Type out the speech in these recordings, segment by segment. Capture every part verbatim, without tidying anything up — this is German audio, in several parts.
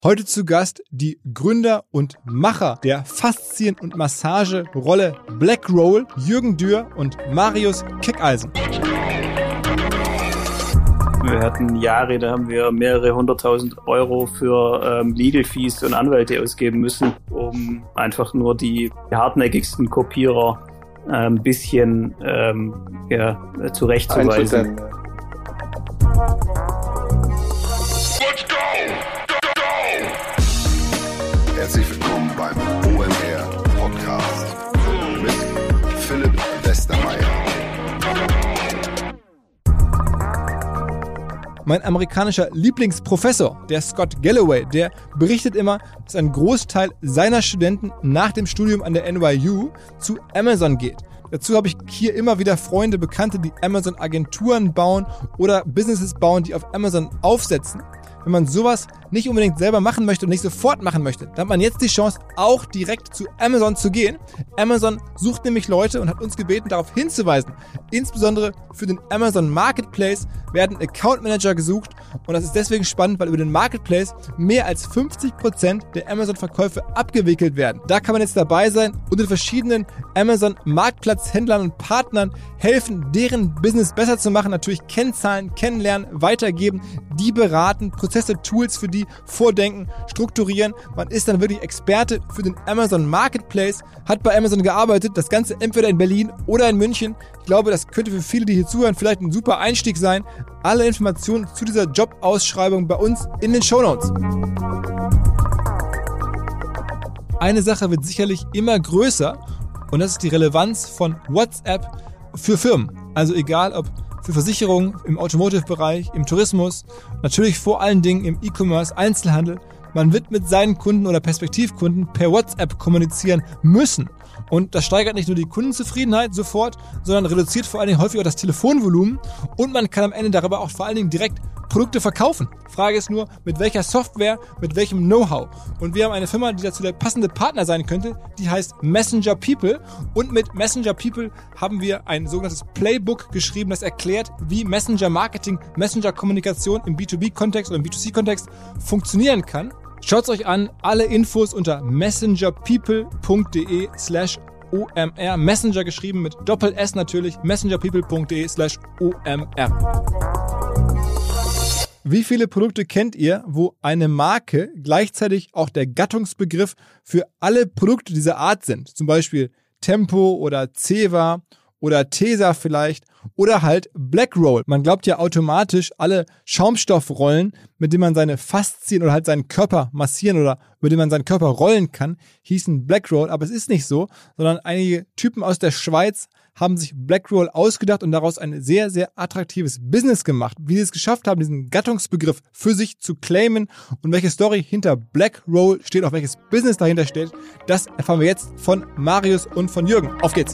Heute zu Gast die Gründer und Macher der Faszien- und Massagerolle Blackroll, Jürgen Dürr und Marius Keckeisen. Wir hatten Jahre, da haben wir mehrere hunderttausend Euro für ähm, Legal Fees und Anwälte ausgeben müssen, um einfach nur die hartnäckigsten Kopierer ein ähm, bisschen ähm, ja, zurechtzuweisen. Herzlich willkommen beim O M R Podcast mit Philipp Westermeier. Mein amerikanischer Lieblingsprofessor, der Scott Galloway, der berichtet immer, dass ein Großteil seiner Studenten nach dem Studium an der N Y U zu Amazon geht. Dazu habe ich hier immer wieder Freunde, Bekannte, die Amazon-Agenturen bauen oder Businesses bauen, die auf Amazon aufsetzen. Wenn man sowas nicht unbedingt selber machen möchte und nicht sofort machen möchte, dann hat man jetzt die Chance, auch direkt zu Amazon zu gehen. Amazon sucht nämlich Leute und hat uns gebeten, darauf hinzuweisen. Insbesondere für den Amazon Marketplace werden Account Manager gesucht und das ist deswegen spannend, weil über den Marketplace mehr als fünfzig Prozent der Amazon-Verkäufe abgewickelt werden. Da kann man jetzt dabei sein und den verschiedenen Amazon-Marktplatzhändlern und Partnern helfen, deren Business besser zu machen, natürlich Kennzahlen, kennenlernen, weitergeben, die beraten, Prozesse, Tools für die vordenken, strukturieren. Man ist dann wirklich Experte für den Amazon Marketplace, hat bei Amazon gearbeitet, das Ganze entweder in Berlin oder in München. Ich glaube, das könnte für viele, die hier zuhören, vielleicht ein super Einstieg sein. Alle Informationen zu dieser Jobausschreibung bei uns in den Shownotes. Eine Sache wird sicherlich immer größer und das ist die Relevanz von WhatsApp für Firmen. Also egal ob für Versicherungen, im Automotive-Bereich, im Tourismus, natürlich vor allen Dingen im E-Commerce, Einzelhandel. Man wird mit seinen Kunden oder Perspektivkunden per WhatsApp kommunizieren müssen. Und das steigert nicht nur die Kundenzufriedenheit sofort, sondern reduziert vor allen Dingen häufig auch das Telefonvolumen und man kann am Ende darüber auch vor allen Dingen direkt Produkte verkaufen. Frage ist nur, mit welcher Software, mit welchem Know-how. Und wir haben eine Firma, die dazu der passende Partner sein könnte, die heißt Messenger People. Und mit Messenger People haben wir ein sogenanntes Playbook geschrieben, das erklärt, wie Messenger Marketing, Messenger Kommunikation im B zwei B-Kontext oder im B zwei C-Kontext funktionieren kann. Schaut's euch an, alle Infos unter messengerpeople.de slash OMR. Messenger geschrieben mit Doppel-S natürlich, messengerpeople.de slash OMR. Wie viele Produkte kennt ihr, wo eine Marke gleichzeitig auch der Gattungsbegriff für alle Produkte dieser Art sind? Zum Beispiel Tempo oder Ceva oder Tesa vielleicht oder halt Blackroll. Man glaubt ja automatisch, alle Schaumstoffrollen, mit denen man seine Faszien oder halt seinen Körper massieren oder mit denen man seinen Körper rollen kann, hießen Blackroll. Aber es ist nicht so, sondern einige Typen aus der Schweiz haben sich Blackroll ausgedacht und daraus ein sehr, sehr attraktives Business gemacht. Wie sie es geschafft haben, diesen Gattungsbegriff für sich zu claimen und welche Story hinter Blackroll steht, auch welches Business dahinter steht, das erfahren wir jetzt von Marius und von Jürgen. Auf geht's!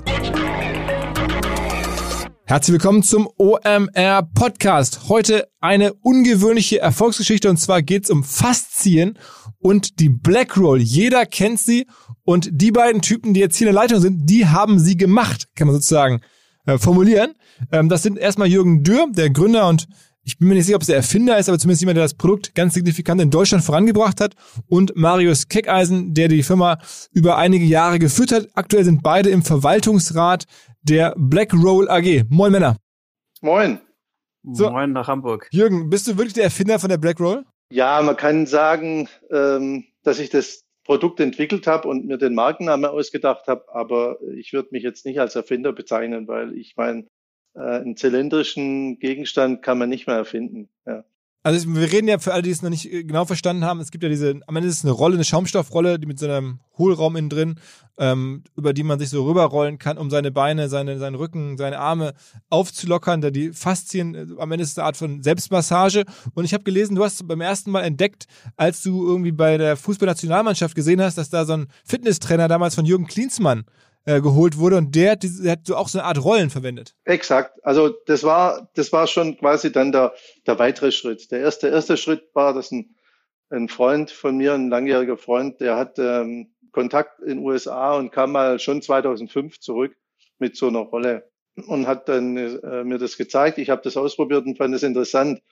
Herzlich willkommen zum O M R Podcast. Heute eine ungewöhnliche Erfolgsgeschichte und zwar geht's um Faszien und die Blackroll. Jeder kennt sie und die beiden Typen, die jetzt hier in der Leitung sind, die haben sie gemacht, kann man sozusagen äh, formulieren. Ähm, das sind erstmal Jürgen Dürr, der Gründer und ich bin mir nicht sicher, ob es der Erfinder ist, aber zumindest jemand, der das Produkt ganz signifikant in Deutschland vorangebracht hat. Und Marius Keckeisen, der die Firma über einige Jahre geführt hat. Aktuell sind beide im Verwaltungsrat der Blackroll A G. Moin Männer. Moin. So, Moin nach Hamburg. Jürgen, bist du wirklich der Erfinder von der Blackroll? Ja, man kann sagen, ähm, dass ich das Produkt entwickelt habe und mir den Markennamen ausgedacht habe, aber ich würde mich jetzt nicht als Erfinder bezeichnen, weil ich meine, äh, einen zylindrischen Gegenstand kann man nicht mehr erfinden. Ja. Also wir reden ja für alle, die es noch nicht genau verstanden haben, es gibt ja diese, am Ende ist es eine Rolle, eine Schaumstoffrolle, die mit so einem Hohlraum innen drin, ähm, über die man sich so rüberrollen kann, um seine Beine, seine, seinen Rücken, seine Arme aufzulockern, da die Faszien, am Ende ist es eine Art von Selbstmassage. Und ich habe gelesen, du hast beim ersten Mal entdeckt, als du irgendwie bei der Fußballnationalmannschaft gesehen hast, dass da so ein Fitnesstrainer damals von Jürgen Klinsmann äh, geholt wurde und der, der hat so auch so eine Art Rollen verwendet. Exakt. Also das war, das war schon quasi dann der, der weitere Schritt. Der erste, erste Schritt war, dass ein, ein Freund von mir, ein langjähriger Freund, der hat ähm, Kontakt in den U S A und kam mal schon zweitausendfünf zurück mit so einer Rolle und hat dann äh, mir das gezeigt. Ich habe das ausprobiert und fand es interessant.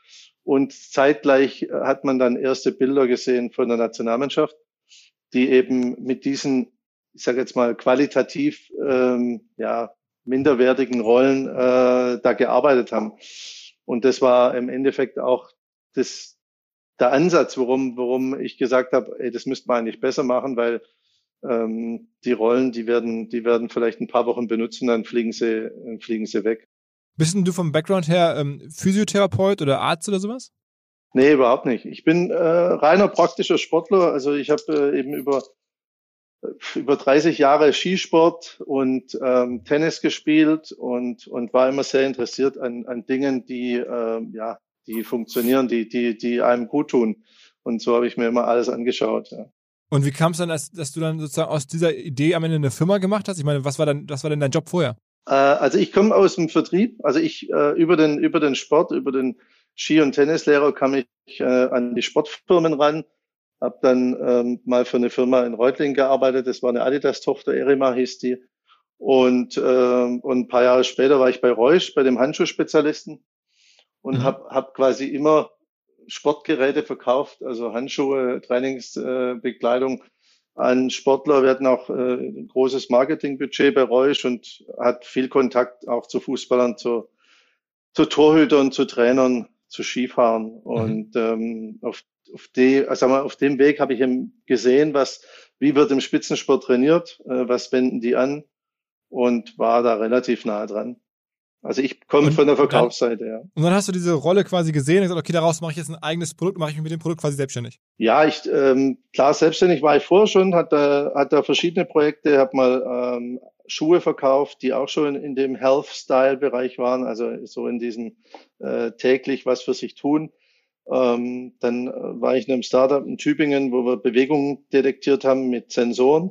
Und zeitgleich hat man dann erste Bilder gesehen von der Nationalmannschaft, die eben mit diesen, ich sage jetzt mal, qualitativ ähm, ja minderwertigen Rollen äh, da gearbeitet haben. Und das war im Endeffekt auch das, der Ansatz, warum, warum ich gesagt habe, ey, das müsste man eigentlich besser machen, weil ähm, die Rollen, die werden, die werden vielleicht ein paar Wochen benutzen, dann fliegen sie, dann fliegen sie weg. Bist denn du vom Background her ähm, Physiotherapeut oder Arzt oder sowas? Nee, überhaupt nicht. Ich bin äh, reiner praktischer Sportler. Also ich habe äh, eben über über dreißig Jahre Skisport und ähm, Tennis gespielt und und war immer sehr interessiert an an Dingen, die äh, ja die funktionieren, die die die einem gut tun. Und so habe ich mir immer alles angeschaut. Ja. Und wie kam es dann, dass, dass du dann sozusagen aus dieser Idee am Ende eine Firma gemacht hast? Ich meine, was war dann, was war denn dein Job vorher? Äh, also ich komme aus dem Vertrieb. Also ich äh, über den über den Sport, über den Ski- und Tennislehrer kam ich äh, an die Sportfirmen ran. Hab dann ähm, mal für eine Firma in Reutlingen gearbeitet. Das war eine Adidas-Tochter, Erima hieß die. Und, ähm, und ein paar Jahre später war ich bei Reusch, bei dem Handschuhspezialisten und mhm. habe hab quasi immer Sportgeräte verkauft, also Handschuhe, Trainingsbekleidung äh, an Sportler. Wir hatten auch äh, ein großes Marketingbudget bei Reusch und hat viel Kontakt auch zu Fußballern, zu, zu Torhütern, zu Trainern, zu Skifahren. Mhm. Und ähm, auf, auf, die, also auf dem Weg habe ich eben gesehen, was, wie wird im Spitzensport trainiert, äh, was wenden die an und war da relativ nahe dran. Also ich komme von der Verkaufsseite, dann, ja. Und dann hast du diese Rolle quasi gesehen und gesagt, okay, daraus mache ich jetzt ein eigenes Produkt, mache ich mich mit dem Produkt quasi selbstständig. Ja, ich ähm, klar, selbstständig war ich vorher schon, hat da, hat da verschiedene Projekte, habe mal ähm, Schuhe verkauft, die auch schon in dem Health-Style-Bereich waren, also so in diesem äh, täglich was für sich tun. Ähm, dann äh, war ich in einem Startup in Tübingen, wo wir Bewegungen detektiert haben mit Sensoren.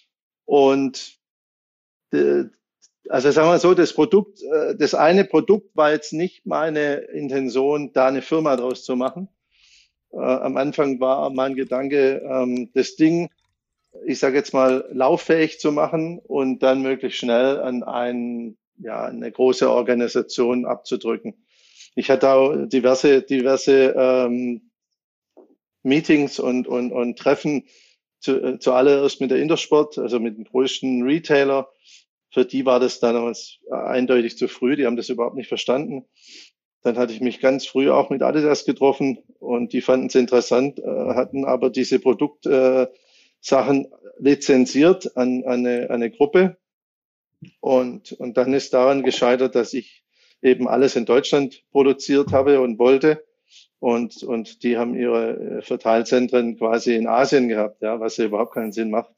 Und äh, also sagen wir so, das Produkt, äh, das eine Produkt war jetzt nicht meine Intention, da eine Firma draus zu machen. Äh, am Anfang war mein Gedanke, ähm, das Ding, ich sage jetzt mal, lauffähig zu machen und dann möglichst schnell an ein, ja, eine große Organisation abzudrücken. Ich hatte auch diverse, diverse ähm, Meetings und, und, und Treffen zu, äh, zuallererst mit der Intersport, also mit dem größten Retailer. Für die war das damals eindeutig zu früh, die haben das überhaupt nicht verstanden. Dann hatte ich mich ganz früh auch mit Adidas getroffen und die fanden es interessant, äh, hatten aber diese Produktsachen äh, lizenziert an, an, eine, an eine Gruppe. Und, und dann ist daran gescheitert, dass ich eben alles in Deutschland produziert habe und wollte. Und, und die haben ihre Verteilzentren quasi in Asien gehabt, ja, was ja überhaupt keinen Sinn macht.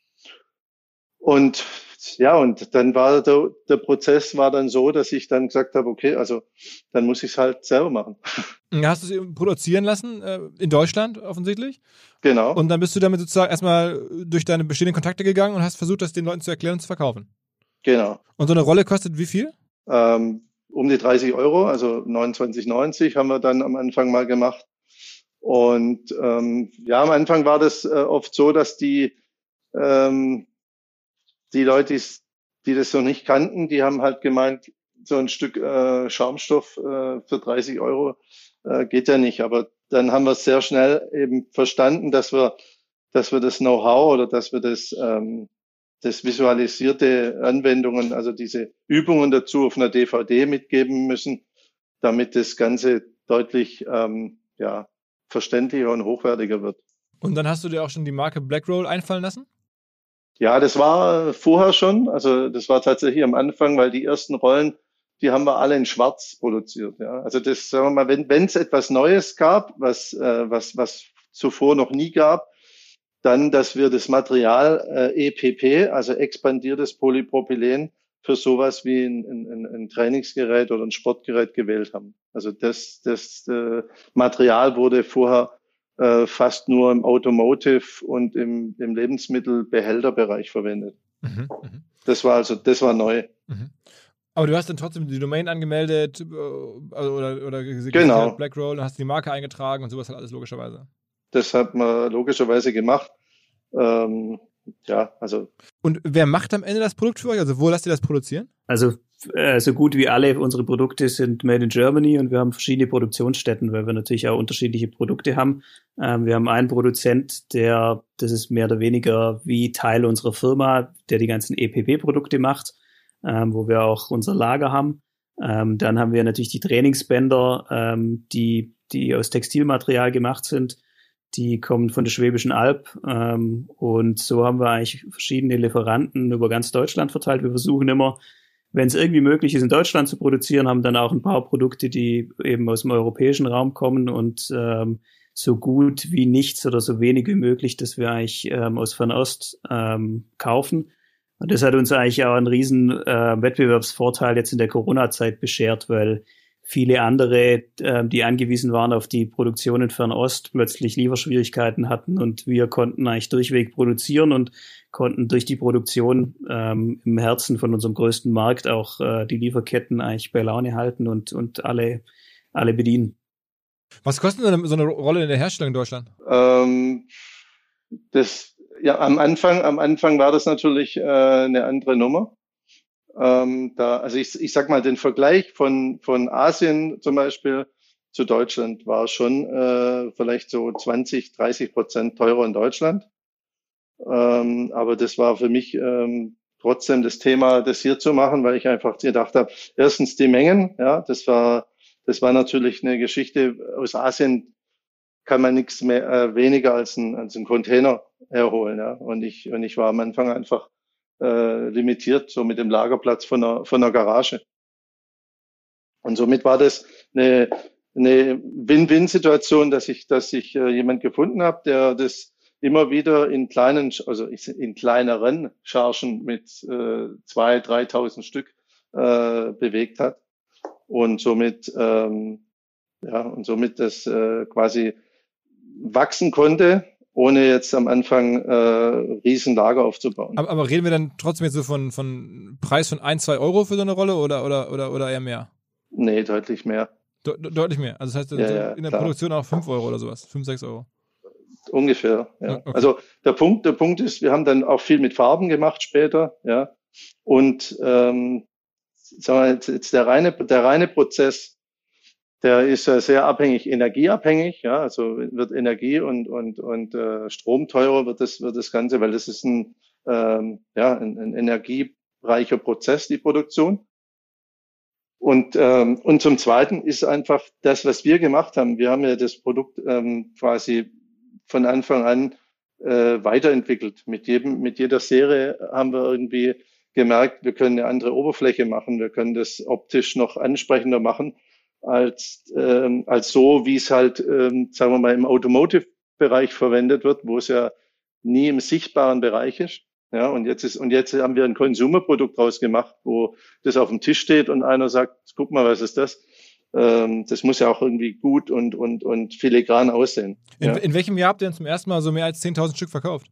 Und ja, und dann war der, der Prozess war dann so, dass ich dann gesagt habe, okay, also dann muss ich es halt selber machen. Hast du es produzieren lassen, äh, in Deutschland offensichtlich? Genau. Und dann bist du damit sozusagen erstmal durch deine bestehenden Kontakte gegangen und hast versucht, das den Leuten zu erklären und zu verkaufen. Genau. Und so eine Rolle kostet wie viel? Ähm, um die dreißig Euro, also neunundzwanzig neunzig haben wir dann am Anfang mal gemacht. Und ähm, ja, am Anfang war das äh, oft so, dass die ähm, die Leute, die das noch nicht kannten, die haben halt gemeint, so ein Stück äh, Schaumstoff äh, für dreißig Euro äh, geht ja nicht. Aber dann haben wir sehr schnell eben verstanden, dass wir, dass wir das Know-how oder dass wir das, ähm, das visualisierte Anwendungen, also diese Übungen dazu auf einer D V D mitgeben müssen, damit das Ganze deutlich ähm, ja, verständlicher und hochwertiger wird. Und dann hast du dir auch schon die Marke Blackroll einfallen lassen? Ja, das war vorher schon, also das war tatsächlich am Anfang, weil die ersten Rollen, die haben wir alle in Schwarz produziert. Ja, also das, sagen wir mal, wenn wenn es etwas Neues gab, was äh, was was zuvor noch nie gab, dann, dass wir das Material äh, E P P, also expandiertes Polypropylen, für sowas wie ein, ein, ein Trainingsgerät oder ein Sportgerät gewählt haben. Also das das äh, Material wurde vorher äh, fast nur im Automotive und im, im Lebensmittelbehälterbereich verwendet. Mhm, das war also, das war neu. Mhm. Aber du hast dann trotzdem die Domain angemeldet oder, oder, oder genau. Blackroll, dann hast du die Marke eingetragen und sowas halt alles logischerweise. Das hat man logischerweise gemacht. Ähm, ja, also. Und wer macht am Ende das Produkt für euch? Also wo lasst ihr das produzieren? Also äh, so gut wie alle unsere Produkte sind made in Germany und wir haben verschiedene Produktionsstätten, weil wir natürlich auch unterschiedliche Produkte haben. Ähm, wir haben einen Produzent, der, das ist mehr oder weniger wie Teil unserer Firma, der die ganzen E P P-Produkte macht, ähm, wo wir auch unser Lager haben. Ähm, dann haben wir natürlich die Trainingsbänder, ähm, die, die aus Textilmaterial gemacht sind. Die kommen von der Schwäbischen Alb, ähm, und so haben wir eigentlich verschiedene Lieferanten über ganz Deutschland verteilt. Wir versuchen immer, wenn es irgendwie möglich ist, in Deutschland zu produzieren, haben dann auch ein paar Produkte, die eben aus dem europäischen Raum kommen und ähm, so gut wie nichts oder so wenig wie möglich, dass wir eigentlich ähm, aus Fernost ähm, kaufen. Und das hat uns eigentlich auch einen riesen äh, Wettbewerbsvorteil jetzt in der Corona-Zeit beschert, weil viele andere, äh, die angewiesen waren auf die Produktion in Fernost, plötzlich Lieferschwierigkeiten hatten und wir konnten eigentlich durchweg produzieren und konnten durch die Produktion ähm, im Herzen von unserem größten Markt auch äh, die Lieferketten eigentlich bei Laune halten und, und alle, alle bedienen. Was kostet denn so eine Rolle in der Herstellung in Deutschland? Ähm, das, ja, am Anfang, am Anfang war das natürlich äh, eine andere Nummer. Ähm, da, also ich, ich sag mal, den Vergleich von, von Asien zum Beispiel zu Deutschland war schon äh, vielleicht so zwanzig, dreißig Prozent teurer in Deutschland. Ähm, aber das war für mich ähm, trotzdem das Thema, das hier zu machen, weil ich einfach gedacht habe, erstens die Mengen, ja, das war, das war natürlich eine Geschichte. Aus Asien kann man nichts mehr, äh, weniger als ein, als ein Container herholen, ja. Und ich, und ich war am Anfang einfach Äh, limitiert, so mit dem Lagerplatz von einer, von einer Garage. Und somit war das eine, eine Win-Win-Situation, dass ich, dass ich äh, jemand gefunden habe, der das immer wieder in kleinen, also in kleineren Chargen mit äh, zwei, dreitausend Stück äh, bewegt hat und somit ähm, ja und somit das äh, quasi wachsen konnte, ohne jetzt am Anfang äh, riesen Lager aufzubauen. Aber, aber reden wir dann trotzdem jetzt so von, von Preis von ein, zwei Euro für so eine Rolle oder, oder, oder, oder eher mehr? Nee, deutlich mehr. De- deutlich mehr. Also das heißt, ja, so ja, in der klar. Produktion auch fünf Euro oder sowas. fünf, sechs Euro. Ungefähr, ja. Okay. Also der Punkt, der Punkt ist, wir haben dann auch viel mit Farben gemacht später, ja. Und ähm, sagen wir jetzt, jetzt der reine, der reine Prozess, der ist ja sehr abhängig, energieabhängig, ja. Also wird Energie und und und äh, Strom teurer, wird das wird das Ganze, weil das ist ein ähm, ja ein, ein energiereicher Prozess, die Produktion. Und ähm, und zum Zweiten ist einfach das, was wir gemacht haben. Wir haben ja das Produkt ähm, quasi von Anfang an äh, weiterentwickelt. Mit jedem, mit jeder Serie haben wir irgendwie gemerkt, wir können eine andere Oberfläche machen, wir können das optisch noch ansprechender machen als ähm, als so, wie es halt, ähm, sagen wir mal, im Automotive-Bereich verwendet wird, wo es ja nie im sichtbaren Bereich ist. Ja, und jetzt ist, und jetzt haben wir ein Consumer-Produkt draus gemacht, wo das auf dem Tisch steht und einer sagt, guck mal, was ist das? Ähm, das muss ja auch irgendwie gut und, und, und filigran aussehen. In, ja. in welchem Jahr habt ihr denn zum ersten Mal so mehr als zehntausend Stück verkauft?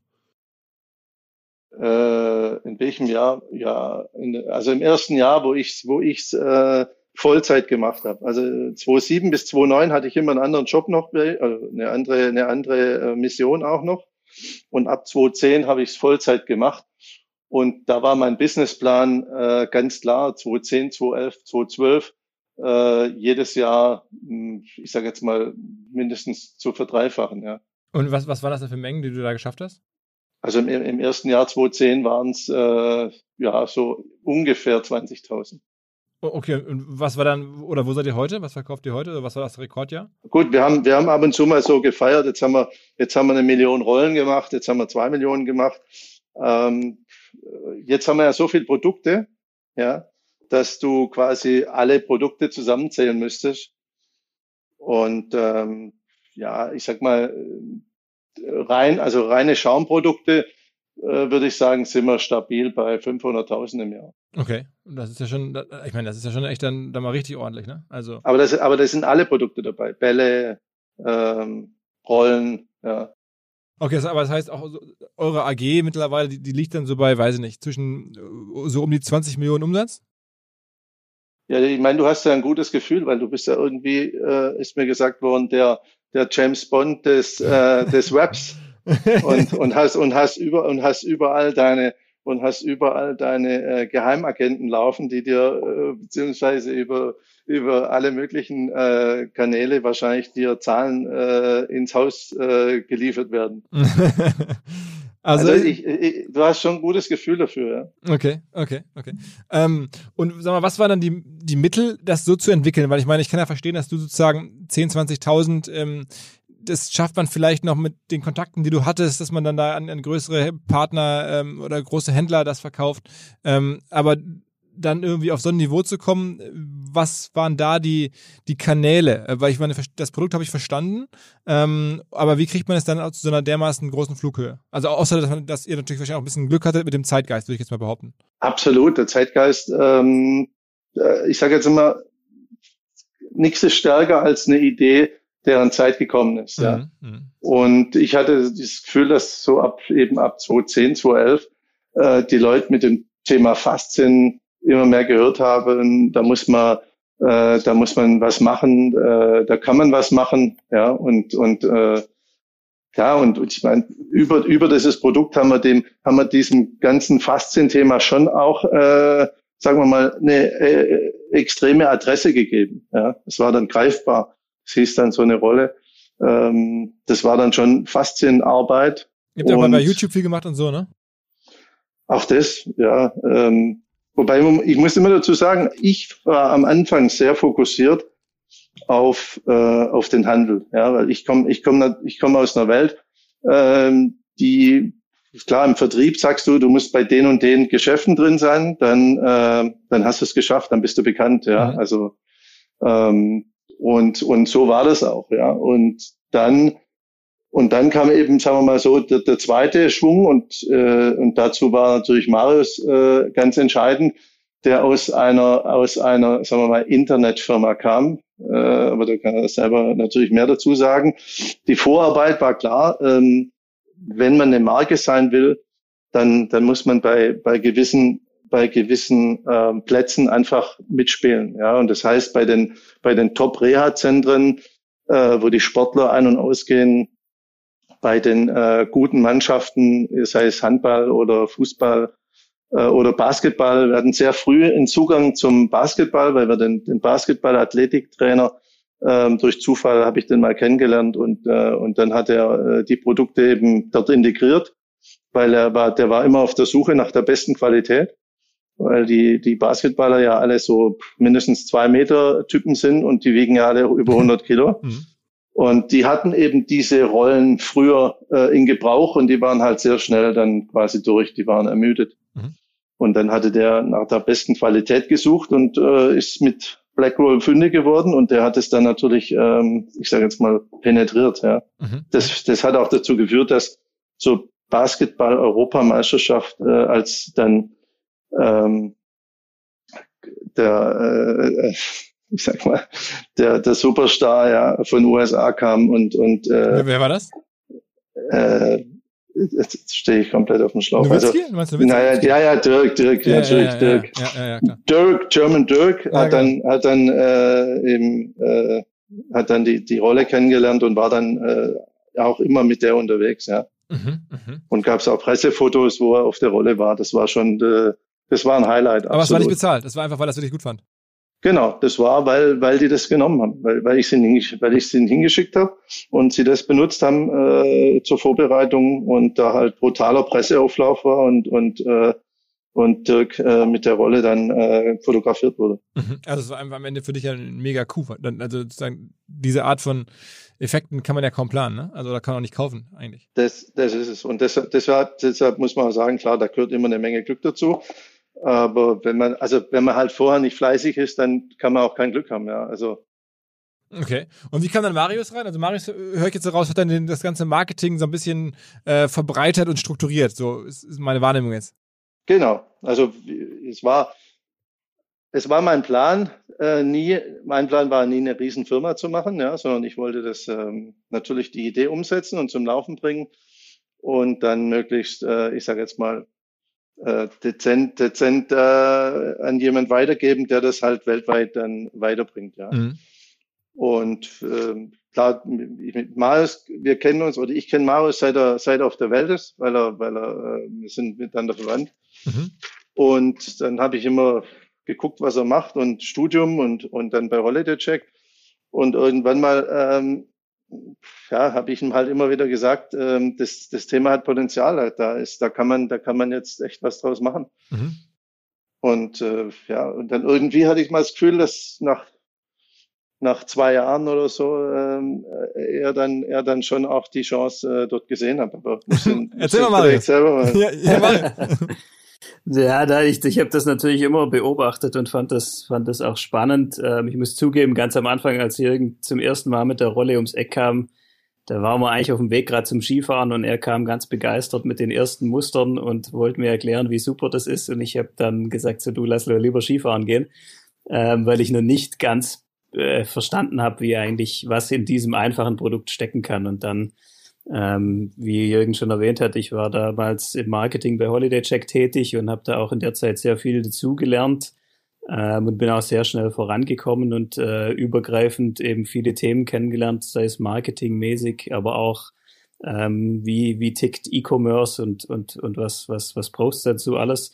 Äh, in welchem Jahr? Ja, in, also im ersten Jahr, wo ich, wo ich's, äh, Vollzeit gemacht habe. Also zweitausendsieben bis zweitausendneun hatte ich immer einen anderen Job noch, also eine andere, eine andere Mission auch noch. Und ab zweitausendzehn habe ich es Vollzeit gemacht. Und da war mein Businessplan äh, ganz klar, zweitausendzehn, zweitausendelf, zweitausendzwölf, äh, jedes Jahr, ich sage jetzt mal, mindestens zu verdreifachen. Ja. Und was, was war das denn für Mengen, die du da geschafft hast? Also im, im ersten Jahr zweitausendzehn waren es äh, ja so ungefähr zwanzigtausend. Okay, und was war dann, oder wo seid ihr heute? Was verkauft ihr heute? Oder was war das Rekordjahr? Gut, wir haben, wir haben ab und zu mal so gefeiert. Jetzt haben wir, jetzt haben wir eine Million Rollen gemacht. Jetzt haben wir zwei Millionen gemacht. Ähm, jetzt haben wir ja so viele Produkte, ja, dass du quasi alle Produkte zusammenzählen müsstest. Und, ähm, ja, ich sag mal, rein, also reine Schaumprodukte, äh, würde ich sagen, sind wir stabil bei fünfhunderttausend im Jahr. Okay, und das ist ja schon, ich meine, das ist ja schon echt dann, dann mal richtig ordentlich, ne? Also. Aber das, aber das sind alle Produkte dabei. Bälle, ähm, Rollen, ja. Okay, aber das heißt auch, so, eure A G mittlerweile, die, die liegt dann so bei, weiß ich nicht, zwischen so um die zwanzig Millionen Umsatz? Ja, ich meine, du hast ja ein gutes Gefühl, weil du bist ja irgendwie, äh, ist mir gesagt worden, der, der James Bond des, äh, des Webs und, und hast, und hast über, und hast überall deine, und hast überall deine äh, Geheimagenten laufen, die dir äh, beziehungsweise über über alle möglichen äh, Kanäle wahrscheinlich dir Zahlen äh, ins Haus äh, geliefert werden. Also, also ich, ich, du hast schon ein gutes Gefühl dafür, ja. Okay, okay, okay. Ähm, und sag mal, was waren dann die, die Mittel, das so zu entwickeln? Weil ich meine, ich kann ja verstehen, dass du sozusagen zehntausend, zwanzigtausend, ähm, das schafft man vielleicht noch mit den Kontakten, die du hattest, dass man dann da an, an größere Partner ähm, oder große Händler das verkauft. Ähm, aber dann irgendwie auf so ein Niveau zu kommen, was waren da die, die Kanäle? Weil ich meine, das Produkt habe ich verstanden, ähm, aber wie kriegt man es dann auch zu so einer dermaßen großen Flughöhe? Also außer, dass, man, dass ihr natürlich wahrscheinlich auch ein bisschen Glück hattet mit dem Zeitgeist, würde ich jetzt mal behaupten. Absolut, der Zeitgeist, ähm, ich sage jetzt immer, nichts ist stärker als eine Idee, deren Zeit gekommen ist. Mhm, ja. Mhm. Und ich hatte das Gefühl, dass so ab eben ab zweitausendzehn, zweitausendelf äh, die Leute mit dem Thema Faszien immer mehr gehört haben, da muss man, äh, da muss man was machen, äh, da kann man was machen, ja, und, und, äh, ja, und, und ich meine, über, über dieses Produkt haben wir dem, haben wir diesem ganzen Faszien-Thema schon auch, äh, sagen wir mal, eine äh, extreme Adresse gegeben, ja. Es war dann greifbar. Es hieß dann so eine Rolle. Ähm, das war dann schon Faszienarbeit. Ihr habt ja mal bei YouTube viel gemacht und so, ne? Auch das, ja, ähm, wobei, ich muss immer dazu sagen, ich war am Anfang sehr fokussiert auf äh, auf den Handel, ja, weil ich komme ich komme ich komme aus einer Welt, ähm, die klar im Vertrieb sagst du, du musst bei den und den Geschäften drin sein, dann äh, dann hast du es geschafft, dann bist du bekannt, ja, mhm. also ähm, und und so war das auch, ja, und dann Und dann kam eben, sagen wir mal so, der, der zweite Schwung und äh, und dazu war natürlich Marius äh, ganz entscheidend, der aus einer aus einer, sagen wir mal, Internetfirma kam. Äh, aber da kann er selber natürlich mehr dazu sagen. Die Vorarbeit war klar. Ähm, wenn man eine Marke sein will, dann dann muss man bei bei gewissen bei gewissen äh, Plätzen einfach mitspielen. Ja, und das heißt bei den bei den Top-Reha-Zentren, äh, wo die Sportler ein- und ausgehen, bei den äh, guten Mannschaften, sei es Handball oder Fußball äh, oder Basketball, wir hatten sehr früh einen Zugang zum Basketball, weil wir den, den Basketball-Athletiktrainer ähm, durch Zufall habe ich den mal kennengelernt und äh, und dann hat er äh, die Produkte eben dort integriert, weil er war, der war immer auf der Suche nach der besten Qualität, weil die die Basketballer ja alle so mindestens zwei Meter Typen sind und die wiegen ja alle über hundert Kilo. Mhm. Und die hatten eben diese Rollen früher äh, in Gebrauch und die waren halt sehr schnell dann quasi durch, die waren ermüdet. Mhm. Und dann hatte der nach der besten Qualität gesucht und äh, ist mit Blackroll fündig geworden und der hat es dann natürlich, ähm, ich sage jetzt mal, penetriert. Ja. Mhm. Das, das hat auch dazu geführt, dass so Basketball-Europameisterschaft, äh, als dann ähm, der äh, ich sag mal, der, der Superstar ja von U S A kam und, und, äh, wer war das? Äh, jetzt stehe ich komplett auf dem Schlauch. Nowitzki? Also, meinst du Nowitzki? Naja, ja, ja, Dirk, Dirk, ja, natürlich, ja, ja, Dirk. Ja, ja, ja, klar. Dirk, German Dirk, ja, hat dann, hat dann, äh, eben, äh, hat dann die, die Rolle kennengelernt und war dann, äh, auch immer mit der unterwegs, ja. Mhm, mh. Und gab es auch Pressefotos, wo er auf der Rolle war. Das war schon, äh, das war ein Highlight. Aber es war nicht bezahlt. Das war einfach, weil er es wirklich gut fand. Genau, das war, weil weil die das genommen haben, weil weil ich sie weil ich sie hingeschickt habe und sie das benutzt haben äh, zur Vorbereitung und da halt brutaler Presseauflauf war und und äh, und Dirk äh, mit der Rolle dann äh, fotografiert wurde. Also es war am Ende für dich ja ein mega Coup. Also sozusagen diese Art von Effekten kann man ja kaum planen, ne? Also da kann man auch nicht kaufen eigentlich. Das das ist es und deshalb deshalb, deshalb muss man sagen, klar, da gehört immer eine Menge Glück dazu. Aber wenn man, also wenn man halt vorher nicht fleißig ist, dann kann man auch kein Glück haben, ja. Also. Okay. Und wie kam dann Marius rein? Also Marius, höre ich jetzt so raus, hat dann den, das ganze Marketing so ein bisschen äh, verbreitert und strukturiert. So ist, ist meine Wahrnehmung jetzt. Genau. Also es war, es war mein Plan, äh, nie, mein Plan war nie eine Riesenfirma zu machen, ja, sondern ich wollte das ähm, natürlich die Idee umsetzen und zum Laufen bringen und dann möglichst, äh, ich sage jetzt mal, Äh, dezent, dezent äh, an jemand weitergeben, der das halt weltweit dann weiterbringt, ja. Mhm. Und äh, klar, mit Marius, wir kennen uns, oder ich kenne Marius, seit er, seit er auf der Welt ist, weil er, weil er, äh, wir sind miteinander verwandt. Mhm. Und dann habe ich immer geguckt, was er macht und Studium und, und dann bei Holiday Check. Und irgendwann mal, ähm, ja, habe ich ihm halt immer wieder gesagt, ähm, das, das Thema hat Potenzial, da ist, da kann man, da kann man jetzt echt was draus machen. Mhm. Und äh, ja, und dann irgendwie hatte ich mal das Gefühl, dass nach nach zwei Jahren oder so ähm, er dann er dann schon auch die Chance äh, dort gesehen hat. Aber müssen, erzähl mal, Marius. Selber mal. Ja, ja, ja, da ich, ich habe das natürlich immer beobachtet und fand das fand das auch spannend. Ähm, ich muss zugeben, ganz am Anfang, als Jürgen zum ersten Mal mit der Rolle ums Eck kam, da waren wir eigentlich auf dem Weg gerade zum Skifahren und er kam ganz begeistert mit den ersten Mustern und wollte mir erklären, wie super das ist. Und ich habe dann gesagt, so du lass lieber Skifahren gehen, ähm, weil ich noch nicht ganz äh, verstanden habe, wie eigentlich was in diesem einfachen Produkt stecken kann. Und dann, ähm, wie Jürgen schon erwähnt hat, ich war damals im Marketing bei Holiday Check tätig und habe da auch in der Zeit sehr viel dazugelernt. Ähm, und bin auch sehr schnell vorangekommen und äh, übergreifend eben viele Themen kennengelernt, sei es marketingmäßig, aber auch ähm, wie wie tickt E-Commerce und und und was was was brauchst du dazu alles.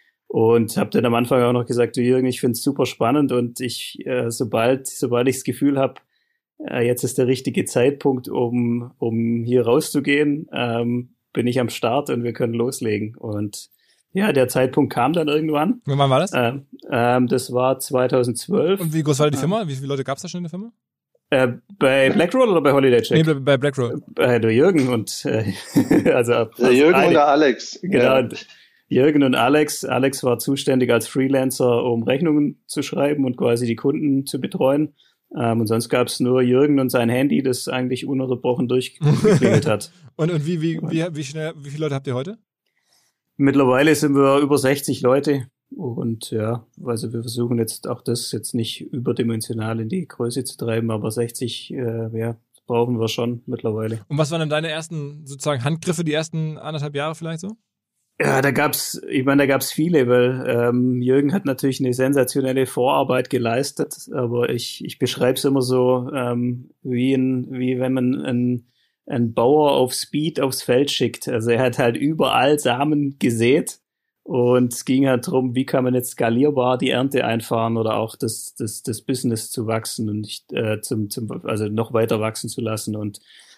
Und habe dann am Anfang auch noch gesagt, du Jürgen, ich finde es super spannend und ich äh, sobald sobald ich das Gefühl habe, äh, jetzt ist der richtige Zeitpunkt, um um hier rauszugehen, ähm, bin ich am Start und wir können loslegen. Und ja, der Zeitpunkt kam dann irgendwann. Und wann war das? Ähm, ähm, das war zweitausendzwölf. Und wie groß war die Firma? Wie viele Leute gab es da schon in der Firma? Äh, bei Blackroll oder bei Holiday Check? Nee, bei Blackroll. Bei der Jürgen und äh, also der Jürgen eine, und der Alex. Genau, ja. Jürgen und Alex. Alex war zuständig als Freelancer, um Rechnungen zu schreiben und quasi die Kunden zu betreuen. Ähm, und sonst gab es nur Jürgen und sein Handy, das eigentlich ununterbrochen durchgeklingelt hat. und und wie, wie, wie, wie schnell, wie viele Leute habt ihr heute? Mittlerweile sind wir über sechzig Leute und ja, also wir versuchen jetzt auch das jetzt nicht überdimensional in die Größe zu treiben, aber sechzig, äh, ja, brauchen wir schon mittlerweile. Und was waren denn deine ersten sozusagen Handgriffe, die ersten anderthalb Jahre vielleicht so? Ja, da gab's, ich meine, da gab's viele, weil ähm, Jürgen hat natürlich eine sensationelle Vorarbeit geleistet, aber ich ich beschreibe es immer so ähm, wie ein, wie wenn man ein ein Bauer auf Speed aufs Feld schickt. Also er hat halt überall Samen gesät und es ging halt darum, wie kann man jetzt skalierbar die Ernte einfahren oder auch das das das Business zu wachsen und nicht äh, zum zum also noch weiter wachsen zu lassen. Und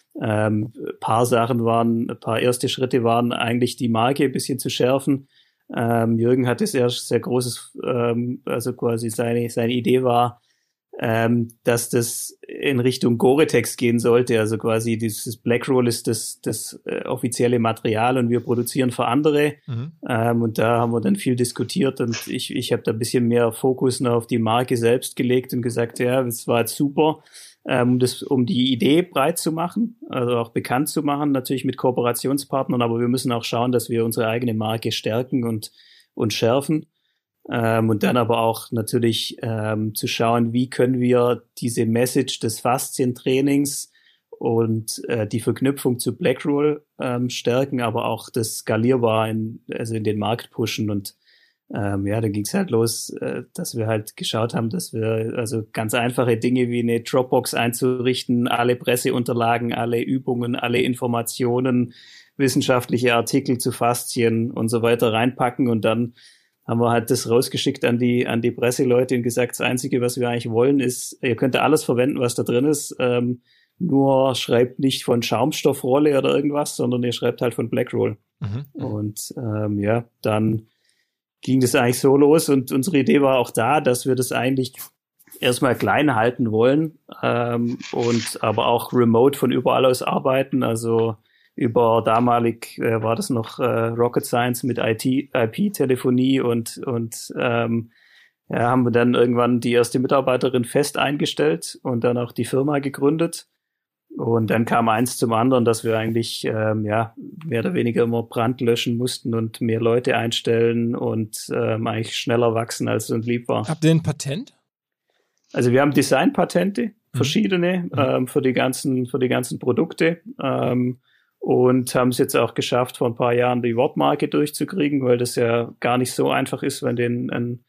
ähm, paar Sachen waren, ein paar erste Schritte waren eigentlich die Marke ein bisschen zu schärfen. Ähm, Jürgen hatte sehr sehr großes, ähm, also quasi seine seine Idee war, ähm, dass das in Richtung Gore-Tex gehen sollte. Also quasi dieses Blackroll ist das, das äh, offizielle Material und wir produzieren für andere. Mhm. Ähm, und da haben wir dann viel diskutiert und ich, ich habe da ein bisschen mehr Fokus noch auf die Marke selbst gelegt und gesagt, ja, das war jetzt super, ähm, das, um die Idee breit zu machen, also auch bekannt zu machen, natürlich mit Kooperationspartnern, aber wir müssen auch schauen, dass wir unsere eigene Marke stärken und, und schärfen. Ähm, und dann aber auch natürlich ähm, zu schauen, wie können wir diese Message des Faszientrainings und äh, die Verknüpfung zu Blackroll ähm, stärken, aber auch das skalierbar in, also in den Markt pushen. Und ähm, ja, dann ging es halt los, äh, dass wir halt geschaut haben, dass wir also ganz einfache Dinge wie eine Dropbox einzurichten, alle Presseunterlagen, alle Übungen, alle Informationen, wissenschaftliche Artikel zu Faszien und so weiter reinpacken und dann haben wir halt das rausgeschickt an die an die Presseleute und gesagt, das Einzige, was wir eigentlich wollen, ist, ihr könnt alles verwenden, was da drin ist, ähm, nur schreibt nicht von Schaumstoffrolle oder irgendwas, sondern ihr schreibt halt von Blackroll. Mhm. Und ähm, ja, dann ging das eigentlich so los und unsere Idee war auch da, dass wir das eigentlich erstmal klein halten wollen ähm, und aber auch remote von überall aus arbeiten, also über damalig äh, war das noch äh, Rocket Science mit I P-Telefonie und und ähm, ja, haben wir dann irgendwann die erste Mitarbeiterin fest eingestellt und dann auch die Firma gegründet. Und dann kam eins zum anderen, dass wir eigentlich ähm, ja mehr oder weniger immer Brand löschen mussten und mehr Leute einstellen und ähm, eigentlich schneller wachsen, als uns lieb war. Habt ihr ein Patent? Also wir haben Designpatente, verschiedene, mhm. ähm, für die ganzen für die ganzen Produkte. Ähm, Und haben es jetzt auch geschafft, vor ein paar Jahren die Wortmarke durchzukriegen, weil das ja gar nicht so einfach ist, wenn du ein,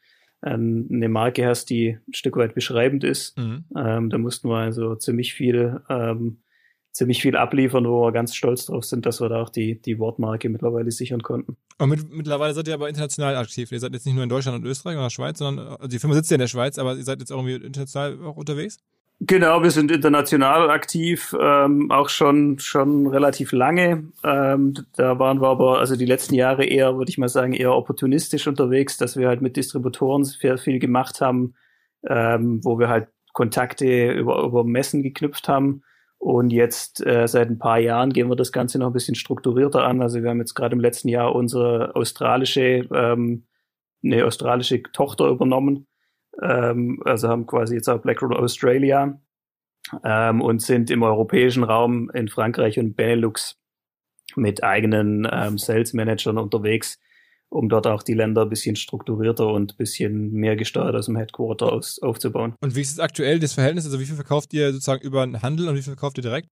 eine Marke hast, die ein Stück weit beschreibend ist. Mhm. Ähm, da mussten wir also ziemlich viel, ähm, ziemlich viel abliefern, wo wir ganz stolz drauf sind, dass wir da auch die, die Wortmarke mittlerweile sichern konnten. Und mit, mittlerweile seid ihr aber international aktiv. Ihr seid jetzt nicht nur in Deutschland und Österreich oder Schweiz, sondern also die Firma sitzt ja in der Schweiz, aber ihr seid jetzt irgendwie international auch unterwegs? Genau, wir sind international aktiv, ähm, auch schon schon relativ lange. Ähm, da waren wir aber also die letzten Jahre eher, würde ich mal sagen, eher opportunistisch unterwegs, dass wir halt mit Distributoren sehr viel gemacht haben, ähm, wo wir halt Kontakte über über Messen geknüpft haben. Und jetzt äh, seit ein paar Jahren gehen wir das Ganze noch ein bisschen strukturierter an. Also wir haben jetzt gerade im letzten Jahr unsere australische ähm, eine australische Tochter übernommen. Ähm, also haben quasi jetzt auch BlackRoll Australia ähm, und sind im europäischen Raum in Frankreich und Benelux mit eigenen ähm, Sales Managern unterwegs, um dort auch die Länder ein bisschen strukturierter und ein bisschen mehr gesteuert aus dem Headquarter aus aufzubauen. Und wie ist es aktuell das Verhältnis? Also wie viel verkauft ihr sozusagen über den Handel und wie viel verkauft ihr direkt?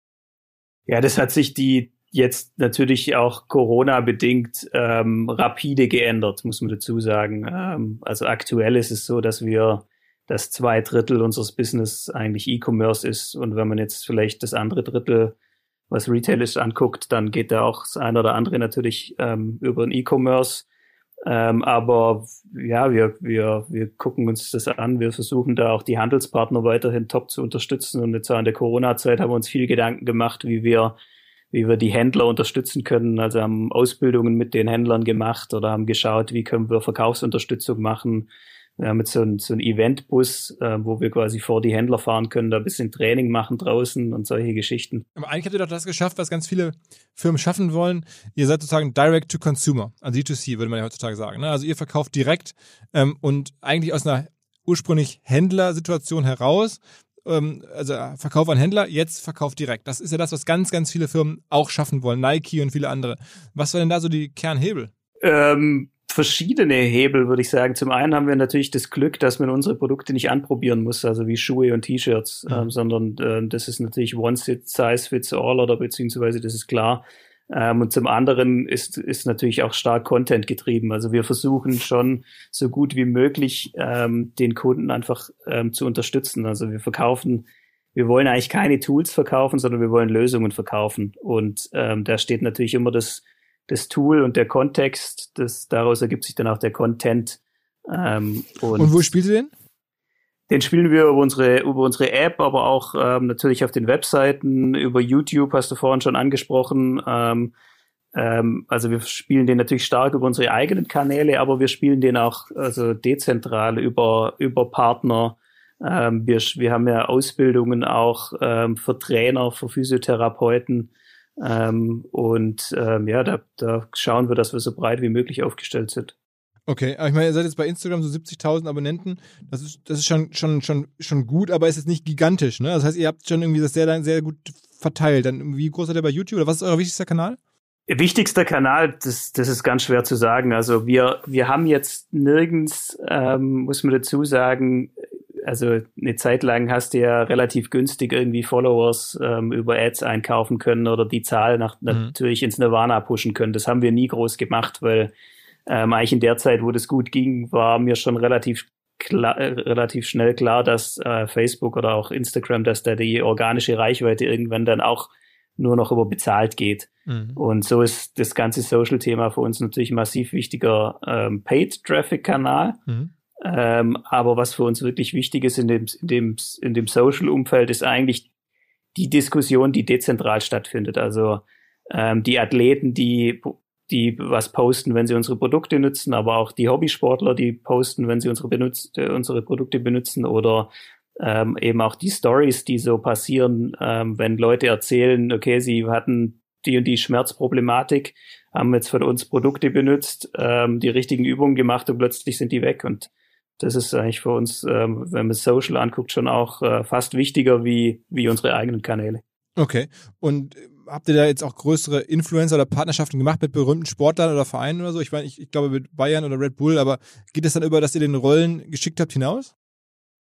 Ja, das hat sich die jetzt natürlich auch Corona-bedingt ähm, rapide geändert, muss man dazu sagen. Ähm, also aktuell ist es so, dass wir, dass zwei Drittel unseres Business eigentlich E-Commerce ist. Und wenn man jetzt vielleicht das andere Drittel, was Retail ist, anguckt, dann geht da auch das eine oder andere natürlich ähm, über den E-Commerce. Ähm, aber ja, wir, wir, wir gucken uns das an. Wir versuchen da auch die Handelspartner weiterhin top zu unterstützen. Und jetzt auch in der Corona-Zeit haben wir uns viel Gedanken gemacht, wie wir wie wir die Händler unterstützen können. Also haben Ausbildungen mit den Händlern gemacht oder haben geschaut, wie können wir Verkaufsunterstützung machen. Wir haben jetzt so einen so einen Eventbus, äh, wo wir quasi vor die Händler fahren können, da ein bisschen Training machen draußen und solche Geschichten. Aber eigentlich habt ihr doch das geschafft, was ganz viele Firmen schaffen wollen. Ihr seid sozusagen Direct to Consumer, also D zwei C würde man ja heutzutage sagen. Ne? Also ihr verkauft direkt ähm, und eigentlich aus einer ursprünglich Händlersituation heraus, also Verkauf an Händler, jetzt Verkauf direkt. Das ist ja das, was ganz, ganz viele Firmen auch schaffen wollen. Nike und viele andere. Was war denn da so die Kernhebel? Ähm, verschiedene Hebel, würde ich sagen. Zum einen haben wir natürlich das Glück, dass man unsere Produkte nicht anprobieren muss, also wie Schuhe und T-Shirts, mhm. ähm, sondern äh, das ist natürlich one size fits all oder beziehungsweise das ist klar. Ähm, und zum anderen ist ist natürlich auch stark Content getrieben. Also wir versuchen schon so gut wie möglich ähm, den Kunden einfach ähm, zu unterstützen. Also wir verkaufen, wir wollen eigentlich keine Tools verkaufen, sondern wir wollen Lösungen verkaufen. Und ähm, da steht natürlich immer das das Tool und der Kontext. Das daraus ergibt sich dann auch der Content. Ähm, und, und wo spielt ihr den? Den spielen wir über unsere über unsere App, aber auch ähm, natürlich auf den Webseiten, über YouTube, hast du vorhin schon angesprochen. Ähm, ähm, also wir spielen den natürlich stark über unsere eigenen Kanäle, aber wir spielen den auch also dezentral über über Partner. Ähm, wir wir haben ja Ausbildungen auch ähm, für Trainer, für Physiotherapeuten ähm, und ähm, ja, da da schauen wir, dass wir so breit wie möglich aufgestellt sind. Okay, aber ich meine, ihr seid jetzt bei Instagram so siebzigtausend Abonnenten, das ist, das ist schon, schon, schon, schon gut, aber es ist nicht gigantisch, ne? Das heißt, ihr habt schon irgendwie das sehr, sehr gut verteilt. Dann, wie groß seid ihr bei YouTube oder was ist euer wichtigster Kanal? Wichtigster Kanal, das, das ist ganz schwer zu sagen. Also wir, wir haben jetzt nirgends, ähm, muss man dazu sagen, also eine Zeit lang hast du ja relativ günstig irgendwie Followers ähm, über Ads einkaufen können oder die Zahl nach, mhm. natürlich ins Nirvana pushen können. Das haben wir nie groß gemacht, weil Ähm, eigentlich in der Zeit, wo das gut ging, war mir schon relativ klar, äh, relativ schnell klar, dass äh, Facebook oder auch Instagram, dass da die organische Reichweite irgendwann dann auch nur noch über bezahlt geht. Mhm. Und so ist das ganze Social-Thema für uns natürlich ein massiv wichtiger ähm, Paid-Traffic-Kanal. Mhm. Ähm, aber was für uns wirklich wichtig ist in dem, in dem, in dem Social-Umfeld, ist eigentlich die Diskussion, die dezentral stattfindet. Also ähm, die Athleten, die die was posten, wenn sie unsere Produkte nutzen, aber auch die Hobbysportler, die posten, wenn sie unsere benutzt, äh, unsere Produkte benutzen oder ähm, eben auch die Stories, die so passieren, ähm, wenn Leute erzählen, okay, sie hatten die und die Schmerzproblematik, haben jetzt von uns Produkte benutzt, ähm, die richtigen Übungen gemacht und plötzlich sind die weg. Und das ist eigentlich für uns, ähm, wenn man Social anguckt, schon auch äh, fast wichtiger wie wie unsere eigenen Kanäle. Okay. Und habt ihr da jetzt auch größere Influencer oder Partnerschaften gemacht mit berühmten Sportlern oder Vereinen oder so? Ich meine, ich, ich glaube mit Bayern oder Red Bull, aber geht es dann über, dass ihr den Rollen geschickt habt hinaus?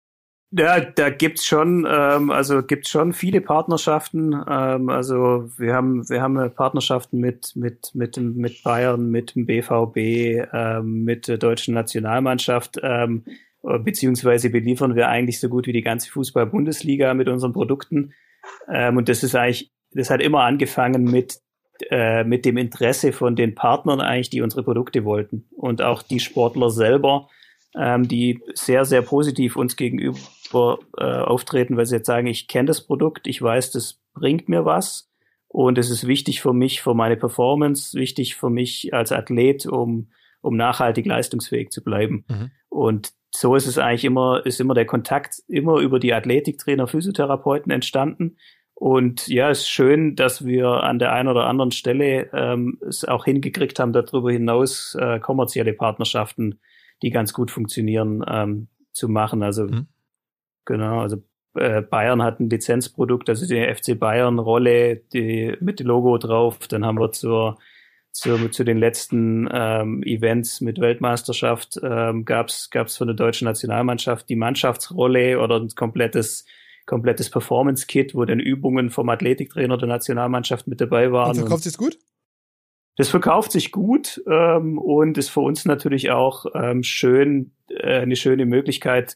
Ja, da gibt's schon, ähm, also gibt's schon viele Partnerschaften. Ähm, also wir haben, wir haben Partnerschaften mit mit mit dem mit Bayern, mit dem B V B, ähm, mit der deutschen Nationalmannschaft, ähm, beziehungsweise beliefern wir eigentlich so gut wie die ganze Fußball-Bundesliga mit unseren Produkten. Ähm, und das ist eigentlich, das hat immer angefangen mit äh, mit dem Interesse von den Partnern eigentlich, die unsere Produkte wollten, und auch die Sportler selber, ähm, die sehr sehr positiv uns gegenüber Äh, auftreten, weil sie jetzt sagen, ich kenne das Produkt, ich weiß, das bringt mir was und es ist wichtig für mich, für meine Performance, wichtig für mich als Athlet, um um nachhaltig leistungsfähig zu bleiben. Mhm. Und so ist es eigentlich immer, ist immer der Kontakt immer über die Athletiktrainer, Physiotherapeuten entstanden. Und ja, es ist schön, dass wir an der einen oder anderen Stelle ähm, es auch hingekriegt haben, darüber hinaus äh, kommerzielle Partnerschaften, die ganz gut funktionieren, ähm, zu machen. Also mhm. Genau, also äh, Bayern hat ein Lizenzprodukt, also die F C Bayern-Rolle, die mit dem Logo drauf. Dann haben wir zur, zur zu den letzten ähm, Events mit Weltmeisterschaft ähm, gab's gab's von der deutschen Nationalmannschaft die Mannschaftsrolle oder ein komplettes komplettes Performance-Kit, wo dann Übungen vom Athletiktrainer der Nationalmannschaft mit dabei waren. Und verkauft sich's gut? Das verkauft sich gut ähm, und ist für uns natürlich auch ähm, schön, äh, eine schöne Möglichkeit,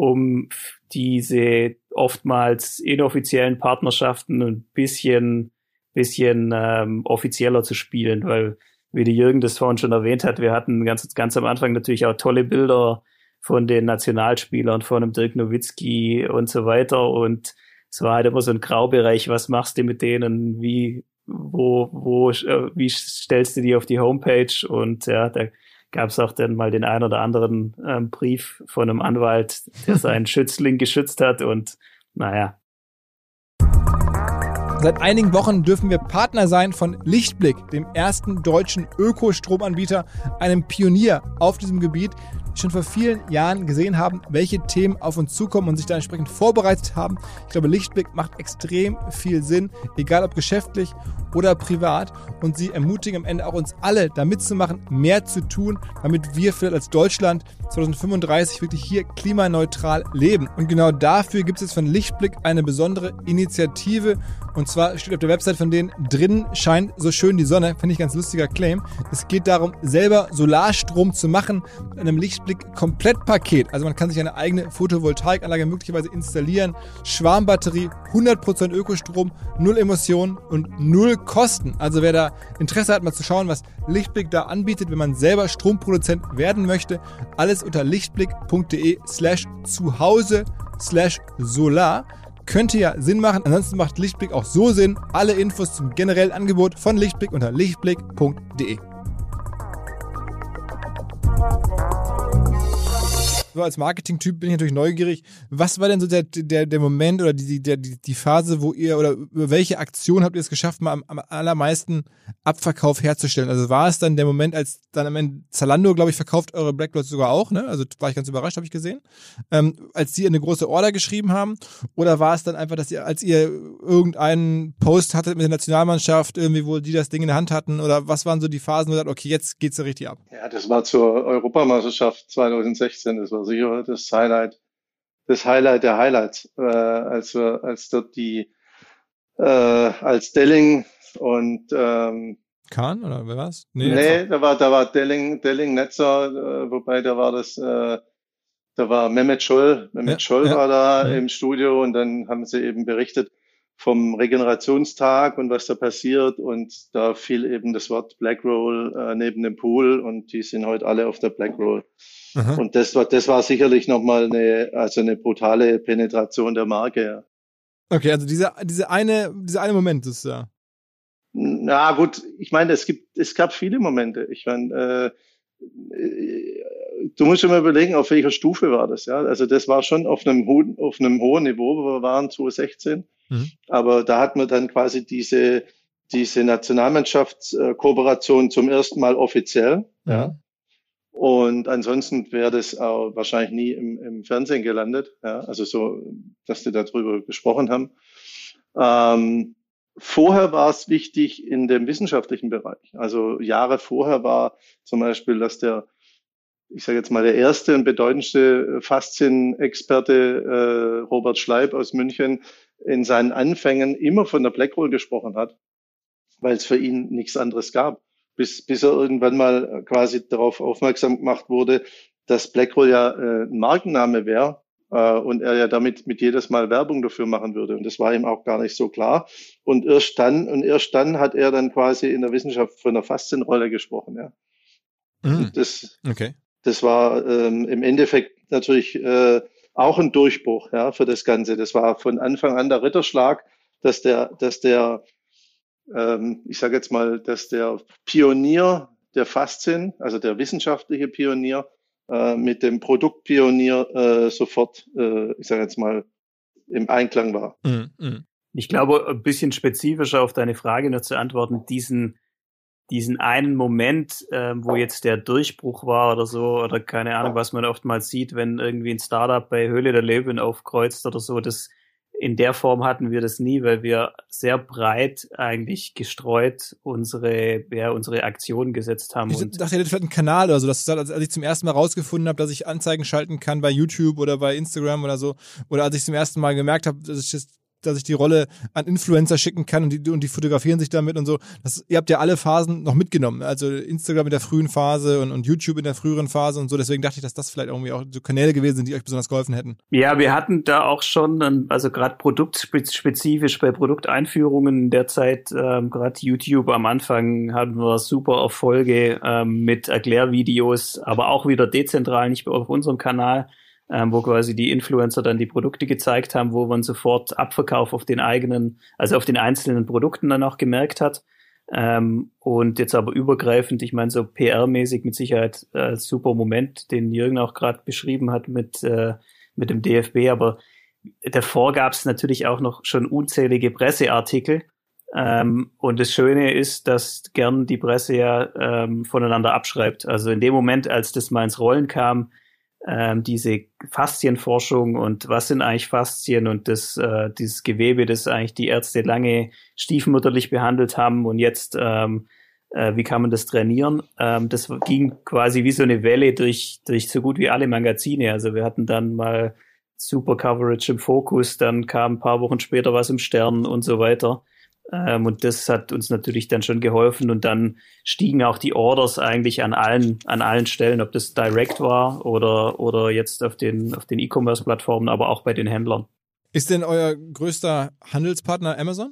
um diese oftmals inoffiziellen Partnerschaften ein bisschen, bisschen ähm, offizieller zu spielen, weil, wie der Jürgen das vorhin schon erwähnt hat, wir hatten ganz, ganz am Anfang natürlich auch tolle Bilder von den Nationalspielern, von dem Dirk Nowitzki und so weiter, und es war halt immer so ein Graubereich, was machst du mit denen, wie, wo, wo, äh, wie stellst du die auf die Homepage, und ja, da gab es auch dann mal den ein oder anderen ähm, Brief von einem Anwalt, der seinen Schützling geschützt hat, und naja. Seit einigen Wochen dürfen wir Partner sein von Lichtblick, dem ersten deutschen Ökostromanbieter, einem Pionier auf diesem Gebiet, die schon vor vielen Jahren gesehen haben, welche Themen auf uns zukommen und sich da entsprechend vorbereitet haben. Ich glaube, Lichtblick macht extrem viel Sinn, egal ob geschäftlich oder privat, und sie ermutigen am Ende auch uns alle, da mitzumachen, mehr zu tun, damit wir vielleicht als Deutschland zwanzig fünfunddreißig wirklich hier klimaneutral leben. Und genau dafür gibt es jetzt von Lichtblick eine besondere Initiative, und zwar steht auf der Website von denen, drinnen scheint so schön die Sonne, finde ich ganz lustiger Claim. Es geht darum, selber Solarstrom zu machen mit einem Lichtblick-Komplettpaket. Also man kann sich eine eigene Photovoltaikanlage möglicherweise installieren, Schwarmbatterie, hundert Prozent Ökostrom, null Emissionen und null Kosten. Also wer da Interesse hat, mal zu schauen, was Lichtblick da anbietet, wenn man selber Stromproduzent werden möchte, alles unter lichtblick.de slash zuhause slash solar. Könnte ja Sinn machen. Ansonsten macht Lichtblick auch so Sinn. Alle Infos zum generellen Angebot von Lichtblick unter lichtblick punkt de. So als Marketing-Typ bin ich natürlich neugierig. Was war denn so der, der, der Moment oder die, der, die, die Phase, wo ihr, oder über welche Aktion habt ihr es geschafft, mal am, am allermeisten Abverkauf herzustellen? Also war es dann der Moment, als dann am Ende Zalando, glaube ich, verkauft eure Blacklots sogar auch, ne? Also war ich ganz überrascht, habe ich gesehen. Ähm, als die eine große Order geschrieben haben? Oder war es dann einfach, dass ihr, als ihr irgendeinen Post hattet mit der Nationalmannschaft, irgendwie, wo die das Ding in der Hand hatten? Oder was waren so die Phasen, wo ihr sagt, okay, jetzt geht's so richtig ab? Ja, das war zur Europameisterschaft zwanzig sechzehn. Das war sicher das Highlight, das Highlight der Highlights, äh, als wir, als dort die, äh, als Delling und ähm, Kahn oder wer war's? Nee, nee da war, da war Delling, Delling Netzer, äh, wobei da war das, äh, da war Mehmet Scholl, Mehmet ja, Scholl ja, war da ja. im Studio, und dann haben sie eben berichtet vom Regenerationstag und was da passiert, und da fiel eben das Wort Black Roll äh, neben dem Pool, und die sind heute alle auf der Black Roll. Aha. Und das war, das war sicherlich nochmal eine, also eine brutale Penetration der Marke, ja. Okay, also diese, diese eine, dieser eine Moment ist ja. Na gut, ich meine, es gibt, es gab viele Momente. Ich meine, äh, du musst immer überlegen, auf welcher Stufe war das, ja. Also das war schon auf einem hohen, auf einem hohen Niveau, wo wir waren, zwanzig sechzehn. Mhm. Aber da hatten wir dann quasi diese, diese Nationalmannschaftskooperation zum ersten Mal offiziell, mhm. ja. Und ansonsten wäre das auch wahrscheinlich nie im, im Fernsehen gelandet, ja, also so, dass die darüber gesprochen haben. Ähm, vorher war es wichtig in dem wissenschaftlichen Bereich. Also Jahre vorher war zum Beispiel, dass der ich sage jetzt mal, der erste und bedeutendste Faszienexperte, äh, Robert Schleib aus München, in seinen Anfängen immer von der Blackroll gesprochen hat, weil es für ihn nichts anderes gab, bis, bis er irgendwann mal quasi darauf aufmerksam gemacht wurde, dass Blackroll ja äh, ein Markenname wäre äh, und er ja damit mit jedes Mal Werbung dafür machen würde. Und das war ihm auch gar nicht so klar. Und erst dann, und erst dann hat er dann quasi in der Wissenschaft von der Faszienrolle gesprochen. Ja. Mhm. Das, okay. das war ähm, im Endeffekt natürlich äh, auch ein Durchbruch, ja, für das Ganze. Das war von Anfang an der Ritterschlag, dass der, dass der, ähm, ich sage jetzt mal, dass der Pionier der Faszien, also der wissenschaftliche Pionier, äh, mit dem Produktpionier äh, sofort, äh, ich sage jetzt mal, im Einklang war. Mhm. Ich glaube, ein bisschen spezifischer auf deine Frage noch zu antworten, diesen diesen einen Moment, ähm, wo jetzt der Durchbruch war oder so, oder keine Ahnung, was man oftmals sieht, wenn irgendwie ein Startup bei Höhle der Löwen aufkreuzt oder so, das in der Form hatten wir das nie, weil wir sehr breit eigentlich gestreut unsere, ja, unsere Aktionen gesetzt haben. Ich und dachte, ihr hättet vielleicht einen Kanal oder so, dass als ich zum ersten Mal rausgefunden habe, dass ich Anzeigen schalten kann bei YouTube oder bei Instagram oder so, oder als ich zum ersten Mal gemerkt habe, dass ich das dass ich die Rolle an Influencer schicken kann und die, und die fotografieren sich damit und so. Das, ihr habt ja alle Phasen noch mitgenommen. Also Instagram in der frühen Phase und, und YouTube in der früheren Phase und so. Deswegen dachte ich, dass das vielleicht irgendwie auch so Kanäle gewesen sind, die euch besonders geholfen hätten. Ja, wir hatten da auch schon, also gerade produktspezifisch bei Produkteinführungen in der Zeit, ähm, gerade YouTube am Anfang hatten wir super Erfolge ähm, mit Erklärvideos, aber auch wieder dezentral, nicht auf unserem Kanal. Ähm, wo quasi die Influencer dann die Produkte gezeigt haben, wo man sofort Abverkauf auf den eigenen, also auf den einzelnen Produkten dann auch gemerkt hat. Ähm, und jetzt aber übergreifend, ich meine so P R-mäßig mit Sicherheit äh, super Moment, den Jürgen auch gerade beschrieben hat mit äh, mit dem D F B, aber davor gab es natürlich auch noch schon unzählige Presseartikel. Ähm, und das Schöne ist, dass gern die Presse ja ähm, voneinander abschreibt. Also in dem Moment, als das mal ins Rollen kam, Ähm, diese Faszienforschung und was sind eigentlich Faszien und das äh, dieses Gewebe, das eigentlich die Ärzte lange stiefmütterlich behandelt haben und jetzt ähm, äh, wie kann man das trainieren? Ähm, das ging quasi wie so eine Welle durch durch so gut wie alle Magazine. Also wir hatten dann mal super Coverage im Fokus, dann kam ein paar Wochen später was im Stern und so weiter. Ähm, und das hat uns natürlich dann schon geholfen und dann stiegen auch die Orders eigentlich an allen an allen Stellen, ob das direct war oder oder jetzt auf den auf den E-Commerce-Plattformen, aber auch bei den Händlern. Ist denn euer größter Handelspartner Amazon?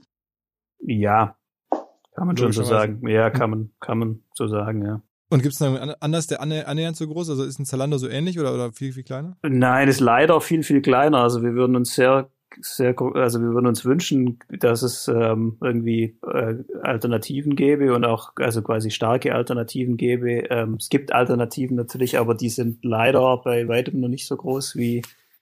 Ja, kann man schon so sagen. Ja, kann man kann man so sagen, ja. Und gibt es noch anders, der annähernd so groß? Also ist ein Zalando so ähnlich oder oder viel viel kleiner? Nein, ist leider viel viel kleiner. Also wir würden uns sehr sehr, also wir würden uns wünschen, dass es ähm, irgendwie äh, Alternativen gäbe und auch also quasi starke Alternativen gäbe. Ähm, es gibt Alternativen natürlich, aber die sind leider bei weitem noch nicht so groß wie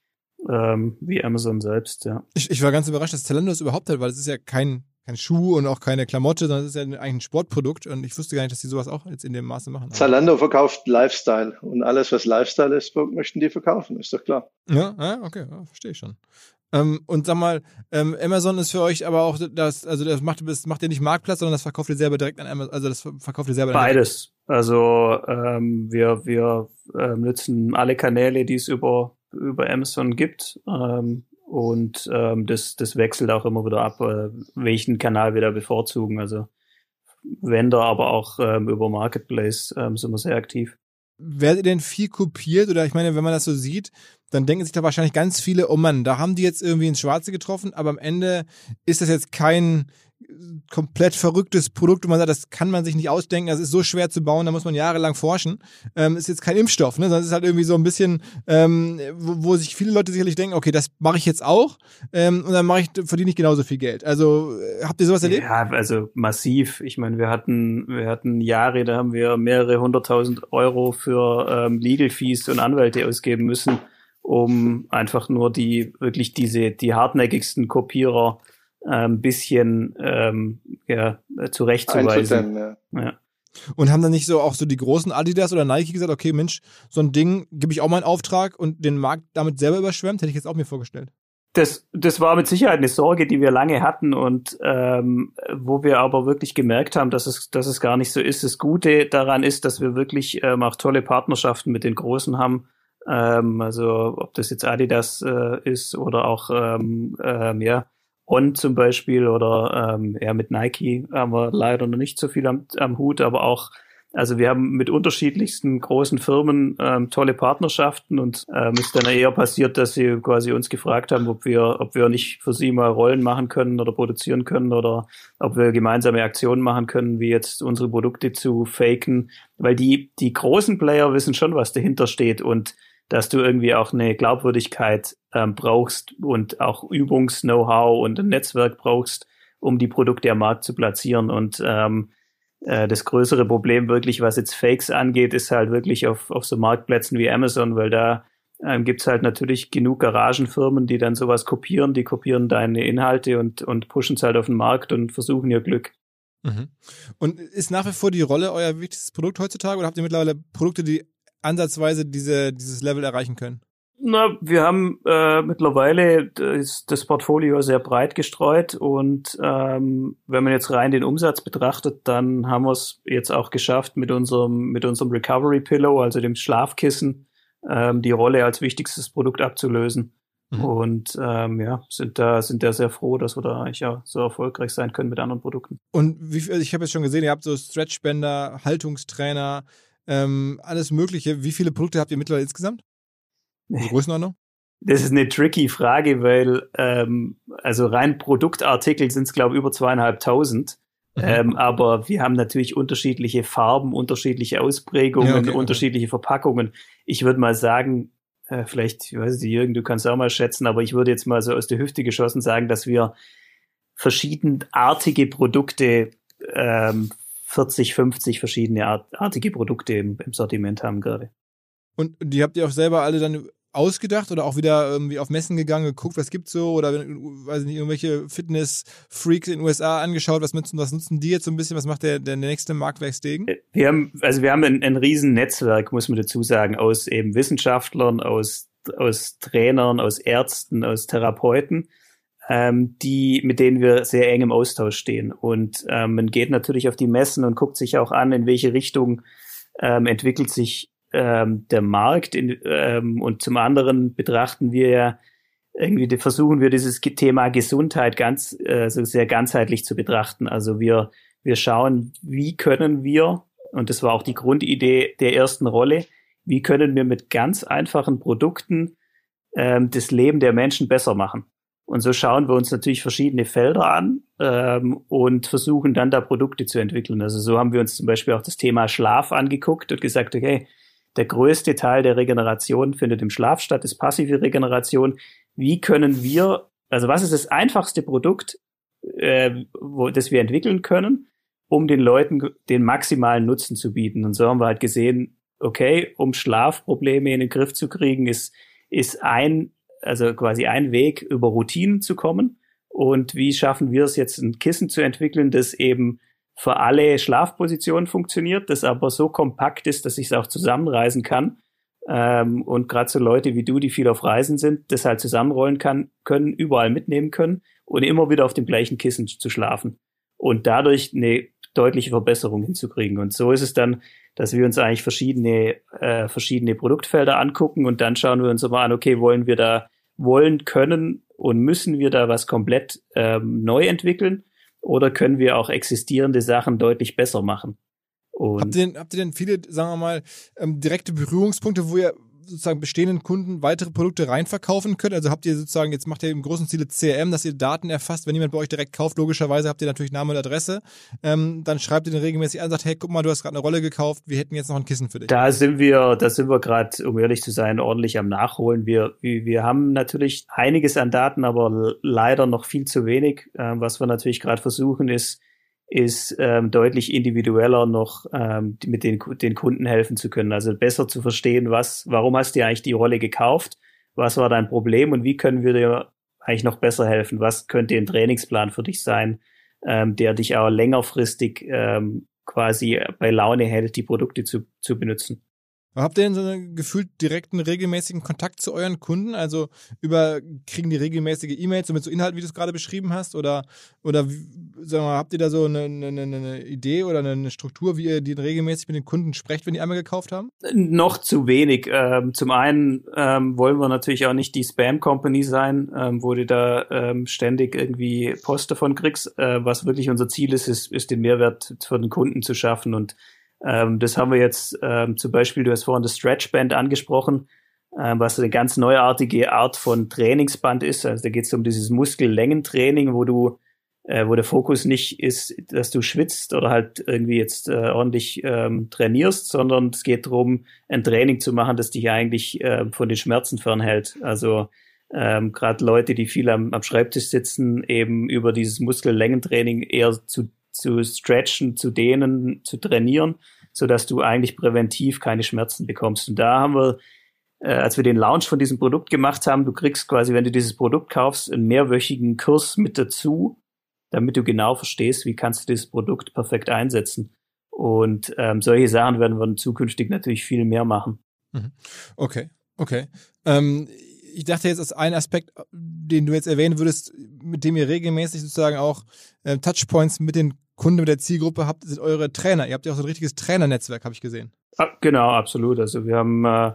ähm, wie Amazon selbst. Ja. Ich, ich war ganz überrascht, dass Zalando das überhaupt hat, weil es ist ja kein kein Schuh und auch keine Klamotte, sondern es ist ja eigentlich ein Sportprodukt und ich wusste gar nicht, dass die sowas auch jetzt in dem Maße machen. Zalando verkauft Lifestyle und alles, was Lifestyle ist, möchten die verkaufen, ist doch klar. Ja, ja okay, ja, verstehe ich schon. Ähm, und sag mal, ähm, Amazon ist für euch aber auch das, also das macht, das macht ihr nicht Marktplatz, sondern das verkauft ihr selber direkt an Amazon, also das verkauft ihr selber beides. Also ähm, wir wir ähm, nutzen alle Kanäle, die es über über Amazon gibt. Ähm, und ähm, das das wechselt auch immer wieder ab, äh, welchen Kanal wir da bevorzugen. Also Vendor, aber auch ähm, über Marketplace ähm, sind wir sehr aktiv. Werdet ihr denn viel kopiert? Oder ich meine, wenn man das so sieht, dann denken sich da wahrscheinlich ganz viele, oh Mann, da haben die jetzt irgendwie ins Schwarze getroffen, aber am Ende ist das jetzt kein komplett verrücktes Produkt, wo man sagt, das kann man sich nicht ausdenken, das ist so schwer zu bauen, da muss man jahrelang forschen. Ähm, ist jetzt kein Impfstoff, ne? Sondern es ist halt irgendwie so ein bisschen, ähm, wo, wo sich viele Leute sicherlich denken, okay, das mache ich jetzt auch ähm, und dann mache ich, verdiene ich genauso viel Geld. Also habt ihr sowas erlebt? Ja, also massiv. Ich meine, wir hatten wir hatten Jahre, da haben wir mehrere hunderttausend Euro für ähm, Legal Fees und Anwälte ausgeben müssen, um einfach nur die wirklich diese die hartnäckigsten Kopierer ein ähm, bisschen ähm, ja, zurechtzuweisen. Ja. Ja. Und haben dann nicht so auch so die großen Adidas oder Nike gesagt, okay, Mensch, so ein Ding gebe ich auch mal einen Auftrag und den Markt damit selber überschwemmt? Hätte ich jetzt auch mir vorgestellt. Das, das war mit Sicherheit eine Sorge, die wir lange hatten und ähm, wo wir aber wirklich gemerkt haben, dass es, dass es gar nicht so ist. Das Gute daran ist, dass wir wirklich ähm, auch tolle Partnerschaften mit den Großen haben. Ähm, also ob das jetzt Adidas äh, ist oder auch ähm, ähm, ja On zum Beispiel oder ähm, ja mit Nike haben wir leider noch nicht so viel am, am Hut, aber auch also wir haben mit unterschiedlichsten großen Firmen ähm, tolle Partnerschaften und ähm, ist dann eher passiert, dass sie quasi uns gefragt haben, ob wir, ob wir nicht für sie mal Rollen machen können oder produzieren können oder ob wir gemeinsame Aktionen machen können, wie jetzt unsere Produkte zu faken, weil die die großen Player wissen schon, was dahinter steht und dass du irgendwie auch eine Glaubwürdigkeit ähm, brauchst und auch Übungs-Know-how und ein Netzwerk brauchst, um die Produkte am Markt zu platzieren und ähm, das größere Problem wirklich, was jetzt Fakes angeht, ist halt wirklich auf, auf so Marktplätzen wie Amazon, weil da ähm, gibt's halt natürlich genug Garagenfirmen, die dann sowas kopieren, die kopieren deine Inhalte und, und pushen es halt auf den Markt und versuchen ihr Glück. Mhm. Und ist nach wie vor die Rolle euer wichtigstes Produkt heutzutage oder habt ihr mittlerweile Produkte, die ansatzweise diese, dieses Level erreichen können? Na, wir haben äh, mittlerweile das, das Portfolio sehr breit gestreut und ähm, wenn man jetzt rein den Umsatz betrachtet, dann haben wir es jetzt auch geschafft, mit unserem mit unserem Recovery Pillow, also dem Schlafkissen, ähm, die Rolle als wichtigstes Produkt abzulösen. Mhm. Und ähm, ja, sind da sind da sehr froh, dass wir da eigentlich ja so erfolgreich sein können mit anderen Produkten. Und wie viel, ich habe jetzt schon gesehen, ihr habt so Stretchbänder, Haltungstrainer, ähm, alles Mögliche. Wie viele Produkte habt ihr mittlerweile insgesamt? Die Größenordnung? Das ist eine tricky Frage, weil ähm, also rein Produktartikel sind es, glaube ich, über zweieinhalbtausend. Mhm. Ähm, aber wir haben natürlich unterschiedliche Farben, unterschiedliche Ausprägungen, ja, okay, unterschiedliche okay. Verpackungen. Ich würde mal sagen, äh, vielleicht, ich weiß nicht, Jürgen, du kannst auch mal schätzen, aber ich würde jetzt mal so aus der Hüfte geschossen sagen, dass wir verschiedenartige Produkte, ähm, vierzig, fünfzig verschiedene Art, artige Produkte im, im Sortiment haben gerade. Und die habt ihr auch selber alle dann ausgedacht oder auch wieder irgendwie auf Messen gegangen, geguckt, was gibt's so oder weiß nicht, irgendwelche Fitness-Freaks in den U S A angeschaut, was nutzen, was nutzen die jetzt so ein bisschen, was macht der, der nächste Marktwerk Stegen? Wir haben, also wir haben ein, ein riesen Netzwerk, muss man dazu sagen, aus eben Wissenschaftlern, aus, aus Trainern, aus Ärzten, aus Therapeuten, ähm, die, mit denen wir sehr eng im Austausch stehen. Und ähm, man geht natürlich auf die Messen und guckt sich auch an, in welche Richtung ähm, entwickelt sich ähm, der Markt in, ähm, und zum anderen betrachten wir ja irgendwie, versuchen wir dieses Thema Gesundheit ganz, äh, so sehr ganzheitlich zu betrachten. Also wir, wir schauen, wie können wir, und das war auch die Grundidee der ersten Rolle, wie können wir mit ganz einfachen Produkten ähm, das Leben der Menschen besser machen. Und so schauen wir uns natürlich verschiedene Felder an ähm, und versuchen dann da Produkte zu entwickeln. Also so haben wir uns zum Beispiel auch das Thema Schlaf angeguckt und gesagt, okay, der größte Teil der Regeneration findet im Schlaf statt, ist passive Regeneration. Wie können wir, also was ist das einfachste Produkt, äh, wo, das wir entwickeln können, um den Leuten den maximalen Nutzen zu bieten? Und so haben wir halt gesehen, okay, um Schlafprobleme in den Griff zu kriegen, ist, ist ein, also quasi ein Weg, über Routinen zu kommen. Und wie schaffen wir es jetzt, ein Kissen zu entwickeln, das eben für alle Schlafpositionen funktioniert, das aber so kompakt ist, dass ich es auch zusammenreißen kann. Ähm, und gerade so Leute wie du, die viel auf Reisen sind, das halt zusammenrollen kann, können, überall mitnehmen können und immer wieder auf dem gleichen Kissen zu schlafen. Und dadurch eine deutliche Verbesserung hinzukriegen. Und so ist es dann, dass wir uns eigentlich verschiedene, äh, verschiedene Produktfelder angucken und dann schauen wir uns immer an, okay, wollen wir da, wollen, können und müssen wir da was komplett ähm, neu entwickeln? Oder können wir auch existierende Sachen deutlich besser machen? Und habt ihr denn, habt ihr denn viele, sagen wir mal, ähm, direkte Berührungspunkte, wo ihr sozusagen bestehenden Kunden weitere Produkte reinverkaufen könnt? Also habt ihr sozusagen, jetzt macht ihr im großen Stile C R M, dass ihr Daten erfasst, wenn jemand bei euch direkt kauft, logischerweise habt ihr natürlich Name und Adresse, ähm, dann schreibt ihr den regelmäßig an und sagt, hey, guck mal, du hast gerade eine Rolle gekauft, wir hätten jetzt noch ein Kissen für dich. Da sind wir, da sind wir gerade, um ehrlich zu sein, ordentlich am Nachholen. Wir, wir haben natürlich einiges an Daten, aber leider noch viel zu wenig. Ähm, was wir natürlich gerade versuchen, ist, ist ähm, deutlich individueller noch ähm, mit den, den Kunden helfen zu können. Also besser zu verstehen, was, warum hast du eigentlich die Rolle gekauft, was war dein Problem und wie können wir dir eigentlich noch besser helfen? Was könnte ein Trainingsplan für dich sein, ähm, der dich auch längerfristig ähm, quasi bei Laune hält, die Produkte zu, zu benutzen? Habt ihr denn so einen gefühlt direkten, regelmäßigen Kontakt zu euren Kunden? Also über kriegen die regelmäßige E-Mails so mit so Inhalten, wie du es gerade beschrieben hast? Oder, oder sagen wir mal, habt ihr da so eine, eine, eine Idee oder eine Struktur, wie ihr die regelmäßig mit den Kunden sprecht, wenn die einmal gekauft haben? Noch zu wenig. Ähm, zum einen ähm, wollen wir natürlich auch nicht die Spam-Company sein, ähm, wo du da ähm, ständig irgendwie Post davon kriegst. Äh, was wirklich unser Ziel ist, ist, ist den Mehrwert für den Kunden zu schaffen. Und Ähm, das haben wir jetzt ähm, zum Beispiel, du hast vorhin das Stretchband angesprochen, ähm, was eine ganz neuartige Art von Trainingsband ist. Also da geht es um dieses Muskellängentraining, wo du, äh, wo der Fokus nicht ist, dass du schwitzt oder halt irgendwie jetzt äh, ordentlich ähm, trainierst, sondern es geht darum, ein Training zu machen, das dich eigentlich äh, von den Schmerzen fernhält. Also ähm, gerade Leute, die viel am, am Schreibtisch sitzen, eben über dieses Muskellängentraining eher zu zu stretchen, zu dehnen, zu trainieren, so dass du eigentlich präventiv keine Schmerzen bekommst. Und da haben wir, äh, als wir den Launch von diesem Produkt gemacht haben, du kriegst quasi, wenn du dieses Produkt kaufst, einen mehrwöchigen Kurs mit dazu, damit du genau verstehst, wie kannst du dieses Produkt perfekt einsetzen. Und ähm, solche Sachen werden wir zukünftig natürlich viel mehr machen. Okay, okay. Ähm, ich dachte jetzt als ein Aspekt, den du jetzt erwähnen würdest, mit dem ihr regelmäßig sozusagen auch äh, Touchpoints mit den Kunden, mit der Zielgruppe habt, sind eure Trainer. Ihr habt ja auch so ein richtiges Trainernetzwerk, habe ich gesehen. Ah, genau, absolut. Also wir haben äh,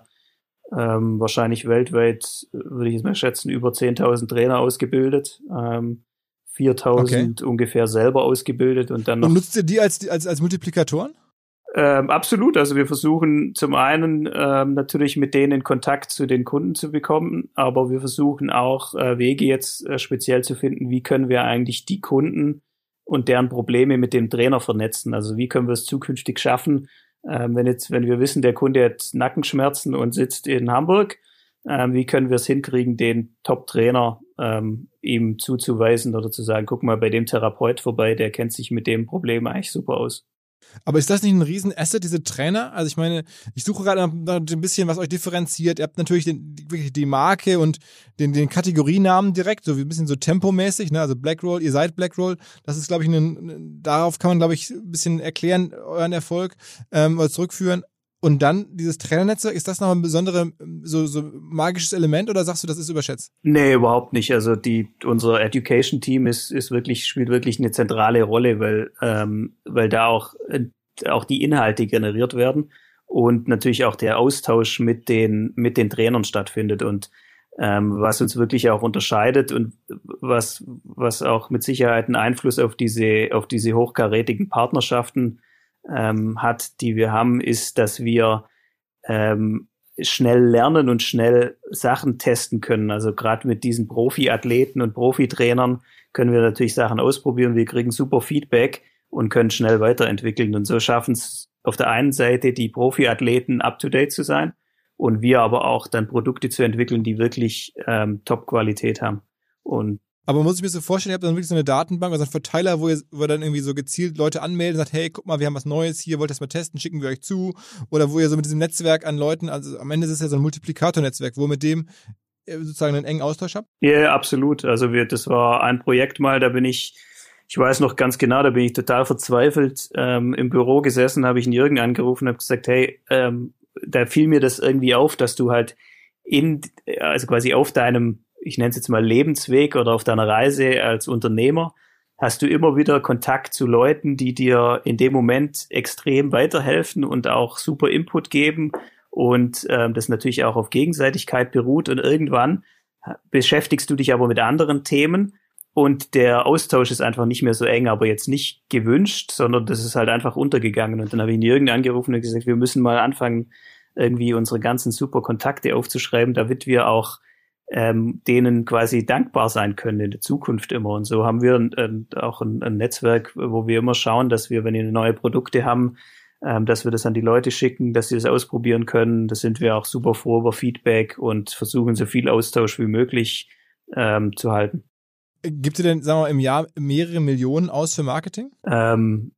ähm, wahrscheinlich weltweit, würde ich jetzt mal schätzen, über zehntausend Trainer ausgebildet, ähm, viertausend okay. ungefähr selber ausgebildet und dann noch. Und nutzt ihr die als, als, als Multiplikatoren? Ähm, absolut. Also wir versuchen zum einen ähm, natürlich mit denen in Kontakt zu den Kunden zu bekommen, aber wir versuchen auch äh, Wege jetzt äh, speziell zu finden, wie können wir eigentlich die Kunden und deren Probleme mit dem Trainer vernetzen. Also wie können wir es zukünftig schaffen, ähm, wenn jetzt, wenn wir wissen, der Kunde hat Nackenschmerzen und sitzt in Hamburg, ähm, wie können wir es hinkriegen, den Top-Trainer ähm, ihm zuzuweisen oder zu sagen, guck mal bei dem Therapeut vorbei, der kennt sich mit dem Problem eigentlich super aus. Aber ist das nicht ein Riesen-Asset, diese Trainer? Also ich meine, ich suche gerade noch ein bisschen, was euch differenziert. Ihr habt natürlich den, wirklich die Marke und den, den Kategorienamen direkt, so wie ein bisschen so tempomäßig, ne? Also Blackroll, ihr seid Blackroll. Das ist, glaube ich, ein, darauf kann man, glaube ich, ein bisschen erklären, euren Erfolg ähm, oder zurückführen. Und dann dieses Trainernetzwerk, ist das noch ein besonderes, so, so magisches Element oder sagst du, das ist überschätzt? Nee, überhaupt nicht. Also die, unser Education-Team ist, ist wirklich, spielt wirklich eine zentrale Rolle, weil, ähm, weil da auch, auch die Inhalte generiert werden und natürlich auch der Austausch mit den, mit den Trainern stattfindet und, ähm, was uns wirklich auch unterscheidet und was, was auch mit Sicherheit einen Einfluss auf diese, auf diese hochkarätigen Partnerschaften Ähm, hat, die wir haben, ist, dass wir ähm, schnell lernen und schnell Sachen testen können. Also gerade mit diesen Profiathleten und Profitrainern können wir natürlich Sachen ausprobieren. Wir kriegen super Feedback und können schnell weiterentwickeln. Und so schaffen es auf der einen Seite die Profiathleten up-to-date zu sein und wir aber auch dann Produkte zu entwickeln, die wirklich ähm, Top-Qualität haben. Und Aber muss ich mir so vorstellen, ihr habt dann wirklich so eine Datenbank, also einen Verteiler, wo ihr, wo ihr dann irgendwie so gezielt Leute anmeldet und sagt, hey, guck mal, wir haben was Neues hier, wollt ihr das mal testen, schicken wir euch zu. Oder wo ihr so mit diesem Netzwerk an Leuten, also am Ende ist es ja so ein Multiplikator-Netzwerk, wo ihr mit dem sozusagen einen engen Austausch habt? Ja, yeah, absolut. Also wir, das war ein Projekt mal, da bin ich, ich weiß noch ganz genau, da bin ich total verzweifelt ähm, im Büro gesessen, habe ich einen Jürgen angerufen und habe gesagt, hey, ähm, da fiel mir das irgendwie auf, dass du halt in, also quasi auf deinem, ich nenne es jetzt mal Lebensweg oder auf deiner Reise als Unternehmer, hast du immer wieder Kontakt zu Leuten, die dir in dem Moment extrem weiterhelfen und auch super Input geben und ähm, das natürlich auch auf Gegenseitigkeit beruht und irgendwann beschäftigst du dich aber mit anderen Themen und der Austausch ist einfach nicht mehr so eng, aber jetzt nicht gewünscht, sondern das ist halt einfach untergegangen und dann habe ich ihn Jürgen angerufen und gesagt, wir müssen mal anfangen, irgendwie unsere ganzen super Kontakte aufzuschreiben, damit wir auch ähm, denen quasi dankbar sein können in der Zukunft immer. Und so haben wir ähm, auch ein, ein Netzwerk, wo wir immer schauen, dass wir, wenn wir neue Produkte haben, ähm, dass wir das an die Leute schicken, dass sie das ausprobieren können. Da sind wir auch super froh über Feedback und versuchen so viel Austausch wie möglich ähm, zu halten. Gibt ihr denn, sagen wir mal, im Jahr mehrere Millionen aus für Marketing? Ähm,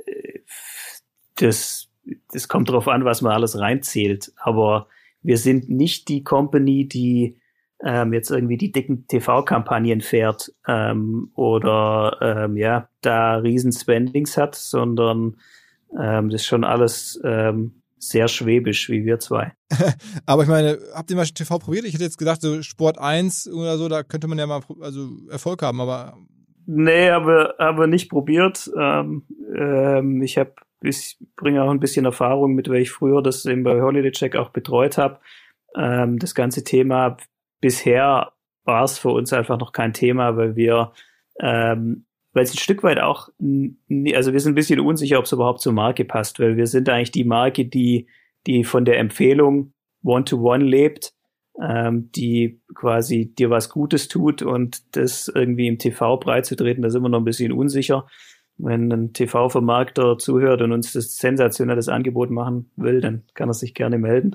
das, das kommt drauf an, was man alles reinzählt. Aber wir sind nicht die Company, die ähm, jetzt irgendwie die dicken T V-Kampagnen fährt ähm, oder ähm, ja da riesen Spendings hat, sondern ähm, das ist schon alles ähm, sehr schwäbisch wie wir zwei. Aber ich meine, habt ihr mal T V probiert? Ich hätte jetzt gedacht, so Sport eins oder so, da könnte man ja mal also Erfolg haben, aber... Nee, aber aber nicht probiert. Ähm, ähm, ich hab, ich bringe auch ein bisschen Erfahrung mit, weil ich früher das eben bei Holiday Check auch betreut habe. Ähm, das ganze Thema, bisher war es für uns einfach noch kein Thema, weil wir, ähm, weil es ein Stück weit auch, also wir sind ein bisschen unsicher, ob es überhaupt zur Marke passt, weil wir sind eigentlich die Marke, die die von der Empfehlung One-to-One lebt, ähm, die quasi dir was Gutes tut, und das irgendwie im T V breit zu treten, da sind wir noch ein bisschen unsicher. Wenn ein T V-Vermarkter zuhört und uns das sensationelles Angebot machen will, dann kann er sich gerne melden.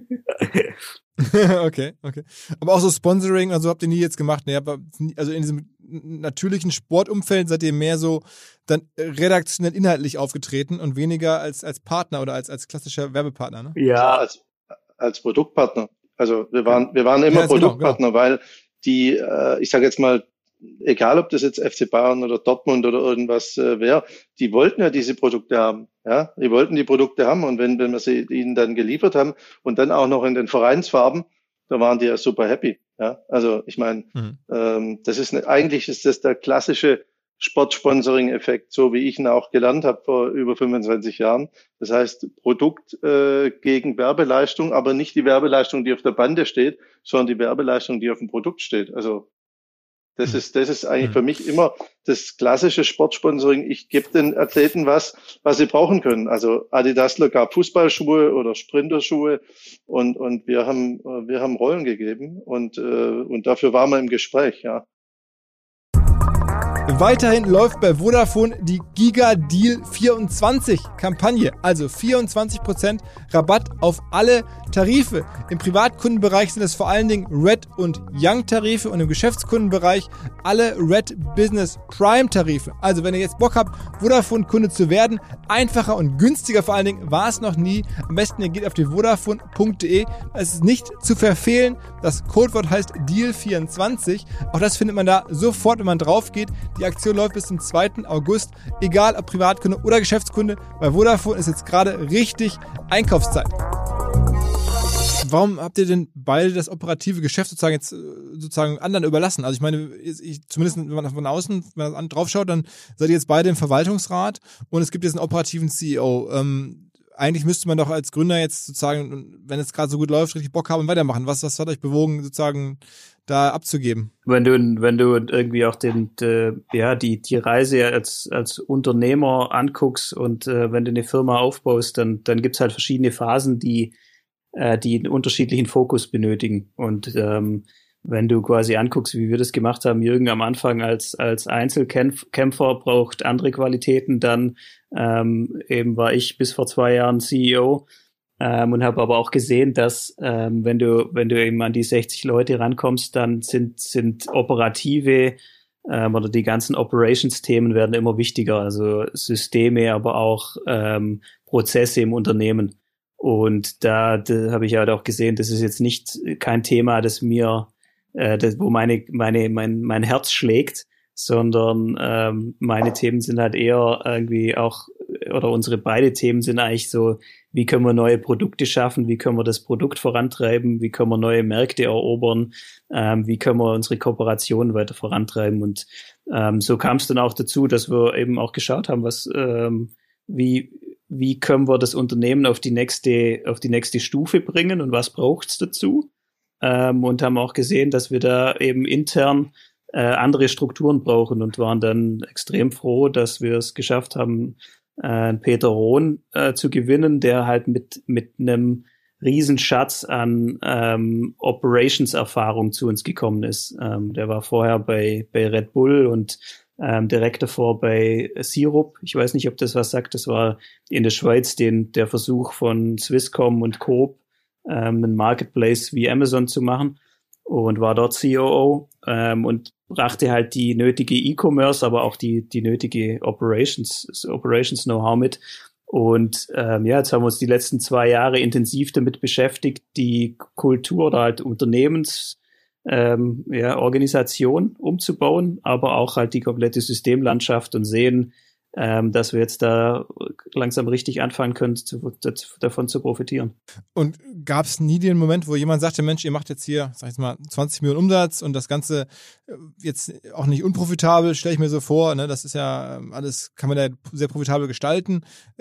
Okay, okay. Aber auch so Sponsoring, also habt ihr nie jetzt gemacht, ne? Aber also in diesem natürlichen Sportumfeld seid ihr mehr so dann redaktionell inhaltlich aufgetreten und weniger als als Partner oder als als klassischer Werbepartner, ne? Ja, als als Produktpartner. Also wir waren wir waren immer ja, Produktpartner, genau, genau. Weil die, äh, ich sage jetzt mal, egal ob das jetzt F C Bayern oder Dortmund oder irgendwas äh, wäre, die wollten ja diese Produkte haben. Ja, die wollten die Produkte haben, und wenn, wenn wir sie ihnen dann geliefert haben und dann auch noch in den Vereinsfarben, da waren die ja super happy. Ja, also ich meine, mhm. ähm, das ist ne, eigentlich ist das der klassische Sportsponsoring-Effekt, so wie ich ihn auch gelernt habe vor über fünfundzwanzig Jahren. Das heißt, Produkt äh, gegen Werbeleistung, aber nicht die Werbeleistung, die auf der Bande steht, sondern die Werbeleistung, die auf dem Produkt steht. Also Das ist, das ist eigentlich für mich immer das klassische Sportsponsoring. Ich gebe den Athleten was, was sie brauchen können. Also Adidasler gab Fußballschuhe oder Sprinterschuhe, und, und wir haben, wir haben Rollen gegeben, und, und dafür waren wir im Gespräch, ja. Weiterhin läuft bei Vodafone die Giga Deal vierundzwanzig Kampagne, also vierundzwanzig Prozent Rabatt auf alle Tarife. Im Privatkundenbereich sind es vor allen Dingen Red und Young Tarife, und im Geschäftskundenbereich alle Red Business Prime Tarife. Also wenn ihr jetzt Bock habt, Vodafone Kunde zu werden, einfacher und günstiger vor allen Dingen, war es noch nie. Am besten ihr geht auf die vodafone punkt de. Es ist nicht zu verfehlen. Das Codewort heißt Deal vierundzwanzig. Auch das findet man da sofort, wenn man drauf geht. Die Aktion läuft bis zum zweiten August. Egal ob Privatkunde oder Geschäftskunde, bei Vodafone ist jetzt gerade richtig Einkaufszeit. Warum habt ihr denn beide das operative Geschäft sozusagen jetzt sozusagen anderen überlassen? Also ich meine, ich, zumindest wenn man von außen, wenn man drauf schaut, dann seid ihr jetzt beide im Verwaltungsrat und es gibt jetzt einen operativen C E O. Ähm, eigentlich müsste man doch als Gründer jetzt sozusagen, wenn es gerade so gut läuft, richtig Bock haben und weitermachen. Was, was hat euch bewogen, sozusagen da abzugeben? Wenn du, wenn du irgendwie auch den, de, ja, die, die Reise als, als Unternehmer anguckst und äh, wenn du eine Firma aufbaust, dann, dann gibt's halt verschiedene Phasen, die, äh, die einen unterschiedlichen Fokus benötigen. Und ähm, wenn du quasi anguckst, wie wir das gemacht haben, Jürgen am Anfang als, als Einzelkämpfer braucht andere Qualitäten, dann ähm, eben war ich bis vor zwei Jahren C E O. Ähm, und habe aber auch gesehen, dass ähm, wenn du wenn du eben an die sechzig Leute rankommst, dann sind sind operative ähm, oder die ganzen Operations-Themen werden immer wichtiger, also Systeme, aber auch ähm, Prozesse im Unternehmen. Und da, da habe ich halt auch gesehen, das ist jetzt nicht kein Thema, das mir äh, das, wo meine meine mein mein Herz schlägt, sondern ähm, meine Themen sind halt eher irgendwie auch, oder unsere beide Themen sind eigentlich so, wie können wir neue Produkte schaffen, wie können wir das Produkt vorantreiben, wie können wir neue Märkte erobern, ähm, wie können wir unsere Kooperationen weiter vorantreiben. Und ähm, so kam es dann auch dazu, dass wir eben auch geschaut haben, was ähm, wie wie können wir das Unternehmen auf die nächste auf die nächste Stufe bringen und was braucht's dazu, ähm, und haben auch gesehen, dass wir da eben intern äh, andere Strukturen brauchen, und waren dann extrem froh, dass wir es geschafft haben, äh, Peter Rohn äh, zu gewinnen, der halt mit mit einem Riesenschatz an ähm, Operations-Erfahrung zu uns gekommen ist. Ähm, der war vorher bei bei Red Bull und ähm, direkt davor bei Sirup. Ich weiß nicht, ob das was sagt. Das war in der Schweiz den der Versuch von Swisscom und Coop, ähm, einen Marketplace wie Amazon zu machen, und war dort C O O ähm, und brachte halt die nötige E-Commerce, aber auch die die nötige Operations Operations Know-how mit. Und ähm, ja, jetzt haben wir uns die letzten zwei Jahre intensiv damit beschäftigt, die Kultur oder halt Unternehmens ähm, ja, Organisation umzubauen, aber auch halt die komplette Systemlandschaft, und sehen, ähm, dass wir jetzt da langsam richtig anfangen können, zu, davon zu profitieren. Und gab es nie den Moment, wo jemand sagte, Mensch, ihr macht jetzt hier, sag ich mal, zwanzig Millionen Umsatz und das Ganze jetzt auch nicht unprofitabel, stelle ich mir so vor, ne? Das ist ja alles, kann man ja sehr profitabel gestalten.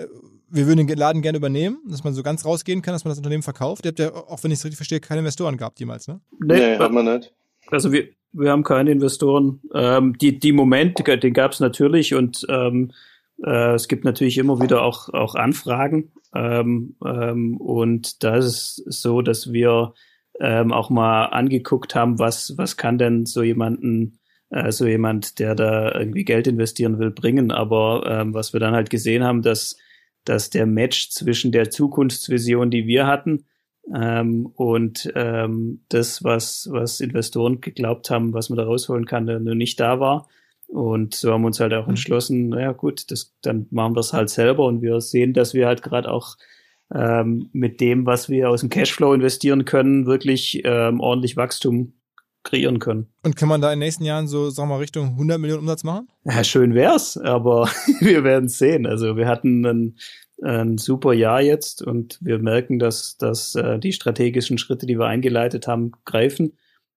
Wir würden den Laden gerne übernehmen, dass man so ganz rausgehen kann, dass man das Unternehmen verkauft. Ihr habt ja, auch wenn ich es richtig verstehe, keine Investoren gehabt jemals, ne? Nee, nee, haben wir nicht. Also wir, wir haben keine Investoren. Ähm, die, die Momente, den gab es natürlich und ähm, äh, es gibt natürlich immer wieder auch, auch Anfragen. Ähm, ähm, und da ist es so, dass wir ähm, auch mal angeguckt haben, was, was kann denn so jemanden, äh, so jemand, der da irgendwie Geld investieren will, bringen. Aber ähm, was wir dann halt gesehen haben, dass, dass der Match zwischen der Zukunftsvision, die wir hatten, Ähm, und ähm, das, was was Investoren geglaubt haben, was man da rausholen kann, nur nicht da war. Und so haben wir uns halt auch entschlossen, naja gut, das, dann machen wir es halt selber. Und wir sehen, dass wir halt gerade auch ähm, mit dem, was wir aus dem Cashflow investieren können, wirklich ähm, ordentlich Wachstum kreieren können. Und kann man da in den nächsten Jahren so, sagen wir mal, Richtung hundert Millionen Umsatz machen? Ja, schön wär's, aber wir werden es sehen. Also wir hatten einen ein super Jahr jetzt und wir merken, dass, dass äh, die strategischen Schritte, die wir eingeleitet haben, greifen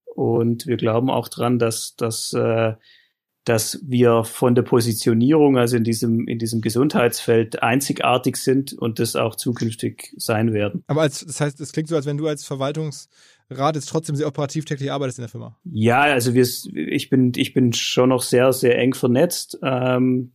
und wir glauben auch dran, dass, dass, äh, dass wir von der Positionierung, also in diesem, in diesem Gesundheitsfeld einzigartig sind und das auch zukünftig sein werden. Aber als, das heißt, es klingt so, als wenn du als Verwaltungsrat jetzt trotzdem sehr operativ täglich arbeitest in der Firma. Ja, also wir, ich bin, ich bin schon noch sehr, sehr eng vernetzt, ähm,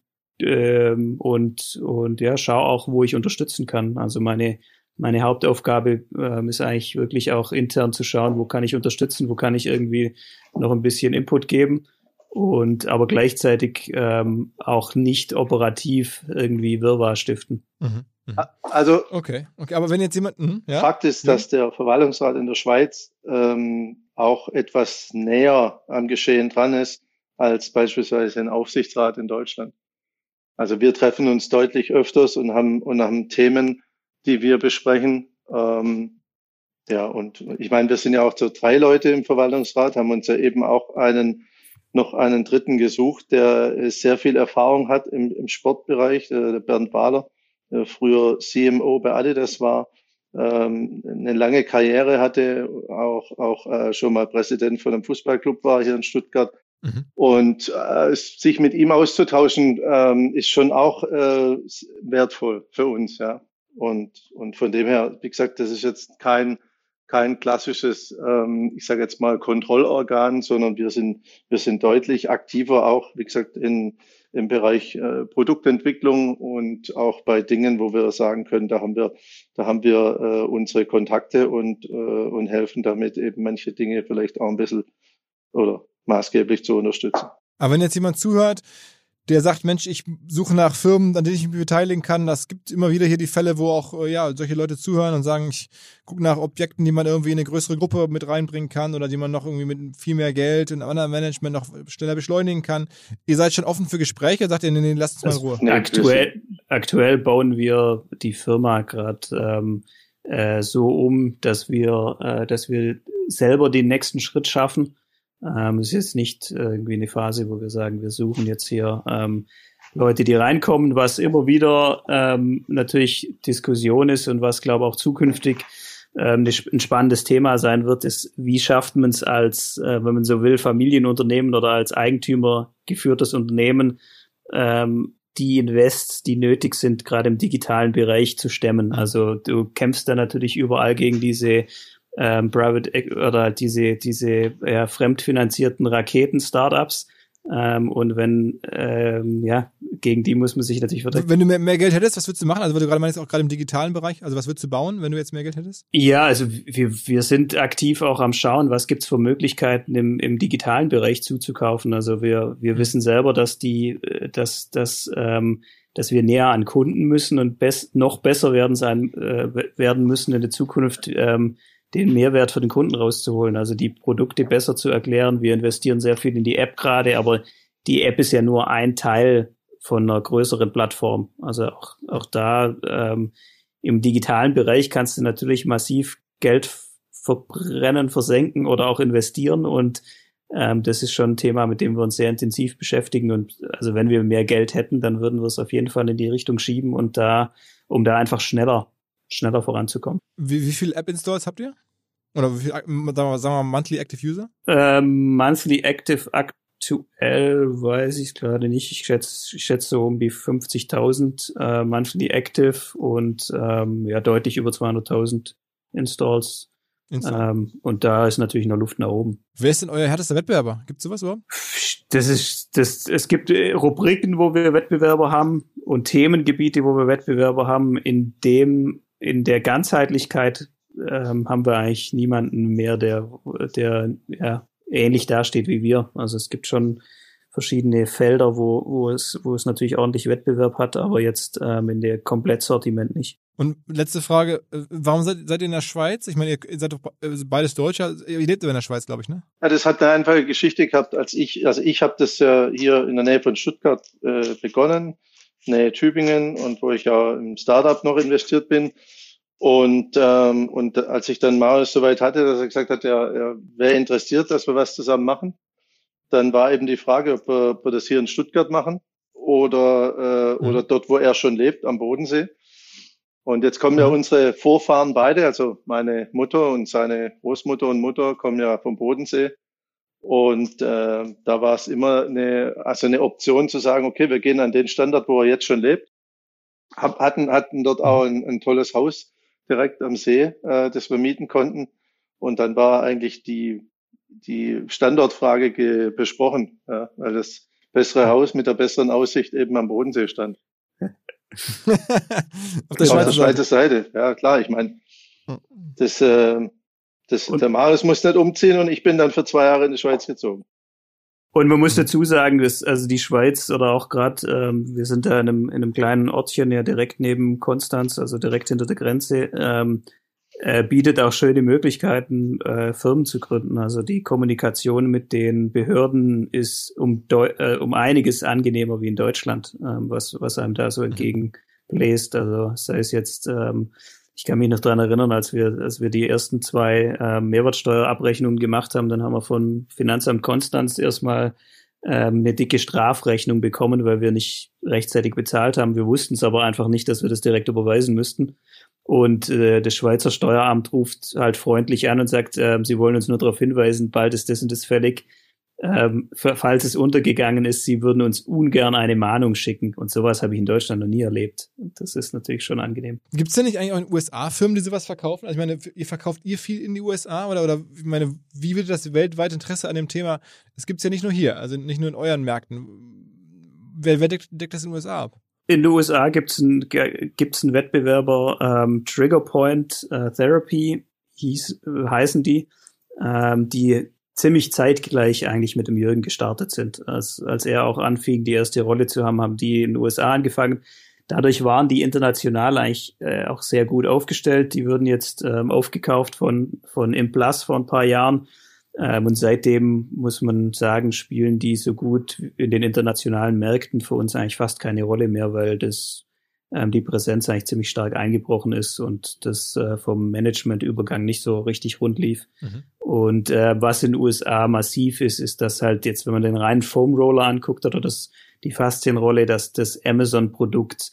Ähm, und und ja, schau auch, wo ich unterstützen kann. Also meine meine Hauptaufgabe ähm, ist eigentlich wirklich auch intern zu schauen, wo kann ich unterstützen, wo kann ich irgendwie noch ein bisschen Input geben und aber gleichzeitig ähm, auch nicht operativ irgendwie Wirrwarr stiften. Mhm. Mhm. Also okay, okay, aber wenn jetzt jemand mh, ja? Fakt ist, dass der Verwaltungsrat in der Schweiz ähm, auch etwas näher am Geschehen dran ist als beispielsweise ein Aufsichtsrat in Deutschland. Also wir treffen uns deutlich öfters und haben und haben Themen, die wir besprechen. Ähm, ja, und ich meine, wir sind ja auch so drei Leute im Verwaltungsrat, haben uns ja eben auch einen noch einen dritten gesucht, der sehr viel Erfahrung hat im, im Sportbereich, der, der Bernd Wahler, der früher C M O bei Adidas war, ähm, eine lange Karriere hatte, auch auch äh, schon mal Präsident von einem Fußballclub war hier in Stuttgart. Mhm. Und äh, sich mit ihm auszutauschen, ähm, ist schon auch äh, wertvoll für uns, ja. Und und von dem her, wie gesagt, das ist jetzt kein kein klassisches, ähm, ich sage jetzt mal Kontrollorgan, sondern wir sind wir sind deutlich aktiver auch, wie gesagt, in im Bereich äh, Produktentwicklung und auch bei Dingen, wo wir sagen können, da haben wir da haben wir äh, unsere Kontakte und äh, und helfen damit eben manche Dinge vielleicht auch ein bisschen oder maßgeblich zu unterstützen. Aber wenn jetzt jemand zuhört, der sagt, Mensch, ich suche nach Firmen, an denen ich mich beteiligen kann, das gibt immer wieder hier die Fälle, wo auch ja solche Leute zuhören und sagen, ich gucke nach Objekten, die man irgendwie in eine größere Gruppe mit reinbringen kann oder die man noch irgendwie mit viel mehr Geld in anderem Management noch schneller beschleunigen kann. Ihr seid schon offen für Gespräche, sagt ihr, nee, nee, lasst uns mal in Ruhe. Nee, aktuell, aktuell bauen wir die Firma gerade ähm, äh, so um, dass wir, äh, dass wir selber den nächsten Schritt schaffen. Ähm, es ist jetzt nicht äh, irgendwie eine Phase, wo wir sagen, wir suchen jetzt hier ähm, Leute, die reinkommen, was immer wieder ähm, natürlich Diskussion ist und was, glaube ich, auch zukünftig ähm, ein spannendes Thema sein wird, ist, wie schafft man es als, äh, wenn man so will, Familienunternehmen oder als Eigentümer geführtes Unternehmen, ähm, die Invests, die nötig sind, gerade im digitalen Bereich zu stemmen. Also du kämpfst da natürlich überall gegen diese Ähm, Private oder diese diese ja, fremdfinanzierten Raketen-Startups ähm, und wenn ähm, ja gegen die muss man sich natürlich verteidigen. Wenn du mehr, mehr Geld hättest, was würdest du machen? Also weil du gerade meinst, auch gerade im digitalen Bereich, also was würdest du bauen, wenn du jetzt mehr Geld hättest? Ja, also wir wir sind aktiv auch am Schauen, was gibt's für Möglichkeiten im im digitalen Bereich zuzukaufen. Also wir wir wissen selber, dass die dass dass ähm, dass wir näher an Kunden müssen und best, noch besser werden sein äh, werden müssen in der Zukunft, ähm, den Mehrwert für den Kunden rauszuholen, also die Produkte besser zu erklären. Wir investieren sehr viel in die App gerade, aber die App ist ja nur ein Teil von einer größeren Plattform. Also auch, auch da ähm, im digitalen Bereich kannst du natürlich massiv Geld verbrennen, versenken oder auch investieren und ähm, das ist schon ein Thema, mit dem wir uns sehr intensiv beschäftigen. Und also wenn wir mehr Geld hätten, dann würden wir es auf jeden Fall in die Richtung schieben und da, um da einfach schneller, schneller voranzukommen. Wie, wie viele App-Installs habt ihr? Oder wie viel, sagen wir, sagen wir Monthly Active User? Ähm, monthly Active aktuell weiß ich gerade nicht. Ich schätze, ich schätze so um die fünfzigtausend äh, Monthly Active und ähm, ja deutlich über zweihunderttausend Installs. Ähm, und da ist natürlich noch Luft nach oben. Wer ist denn euer härtester Wettbewerber? Gibt es sowas überhaupt? Das ist, das, es gibt Rubriken, wo wir Wettbewerber haben und Themengebiete, wo wir Wettbewerber haben. In dem, in der Ganzheitlichkeit ähm, haben wir eigentlich niemanden mehr, der, der ja, ähnlich dasteht wie wir. Also es gibt schon verschiedene Felder, wo, wo es, wo es natürlich ordentlich Wettbewerb hat, aber jetzt ähm, in der Komplettsortiment nicht. Und letzte Frage, warum seid, seid ihr in der Schweiz? Ich meine, ihr seid doch beides Deutscher, ihr lebt aber in der Schweiz, glaube ich, ne? Ja, das hat eine einfache Geschichte gehabt, als ich, also ich habe das ja hier in der Nähe von Stuttgart äh, begonnen, Nähe Tübingen, und wo ich ja im Startup noch investiert bin. Und ähm, und als ich dann Marius soweit hatte, dass er gesagt hat, er, er wäre interessiert, dass wir was zusammen machen, dann war eben die Frage, ob wir, ob wir das hier in Stuttgart machen oder äh, mhm. oder dort, wo er schon lebt, am Bodensee. Und jetzt kommen ja unsere Vorfahren beide, also meine Mutter und seine Großmutter und Mutter kommen ja vom Bodensee. Und äh, da war es immer eine, also eine Option zu sagen, okay, wir gehen an den Standort, wo er jetzt schon lebt. Hab, hatten, hatten dort auch ein, ein tolles Haus direkt am See, äh, das wir mieten konnten. Und dann war eigentlich die, die Standortfrage ge- besprochen, ja, weil das bessere Haus mit der besseren Aussicht eben am Bodensee stand. Auf der Schweizer Seite. Seite. Ja, klar, ich meine, das, äh, das, der Marius muss nicht umziehen und ich bin dann für zwei Jahre in die Schweiz gezogen. Und man muss dazu sagen, dass also die Schweiz oder auch gerade, ähm, wir sind da in einem, in einem kleinen Ortchen ja direkt neben Konstanz, also direkt hinter der Grenze, ähm, äh, bietet auch schöne Möglichkeiten, äh, Firmen zu gründen. Also die Kommunikation mit den Behörden ist um, Deu- äh, um einiges angenehmer wie in Deutschland, ähm, was, was einem da so entgegenbläst. Also sei es jetzt, ähm, ich kann mich noch dran erinnern, als wir, als wir die ersten zwei äh, Mehrwertsteuerabrechnungen gemacht haben, dann haben wir von Finanzamt Konstanz erstmal ähm, eine dicke Strafrechnung bekommen, weil wir nicht rechtzeitig bezahlt haben. Wir wussten es aber einfach nicht, dass wir das direkt überweisen müssten. Und äh, das Schweizer Steueramt ruft halt freundlich an und sagt, äh, sie wollen uns nur darauf hinweisen, bald ist das und das fällig. Ähm, falls es untergegangen ist, sie würden uns ungern eine Mahnung schicken. Und sowas habe ich in Deutschland noch nie erlebt. Und das ist natürlich schon angenehm. Gibt es denn nicht eigentlich auch in den U S A Firmen, die sowas verkaufen? Also ich meine, ihr verkauft ihr viel in die U S A? Oder, oder ich meine, wie wird das weltweite Interesse an dem Thema? Das gibt es ja nicht nur hier, also nicht nur in euren Märkten. Wer, wer deckt, deckt das in den U S A ab? In den U S A gibt's einen, gibt's einen Wettbewerber, ähm, Triggerpoint äh, Therapy hieß, äh, heißen die, ähm, die ziemlich zeitgleich eigentlich mit dem Jürgen gestartet sind. Als, als er auch anfing, die erste Rolle zu haben, haben die in den U S A angefangen. Dadurch waren die international eigentlich äh, auch sehr gut aufgestellt. Die wurden jetzt ähm, aufgekauft von, von Implus vor ein paar Jahren. Ähm, und seitdem, muss man sagen, spielen die so gut in den internationalen Märkten für uns eigentlich fast keine Rolle mehr, weil das ähm, die Präsenz eigentlich ziemlich stark eingebrochen ist und das äh, vom Managementübergang nicht so richtig rund lief. Mhm. Und äh, was in den U S A massiv ist, ist, dass halt jetzt, wenn man den reinen Foam Roller anguckt oder das die Faszienrolle, dass das Amazon-Produkt,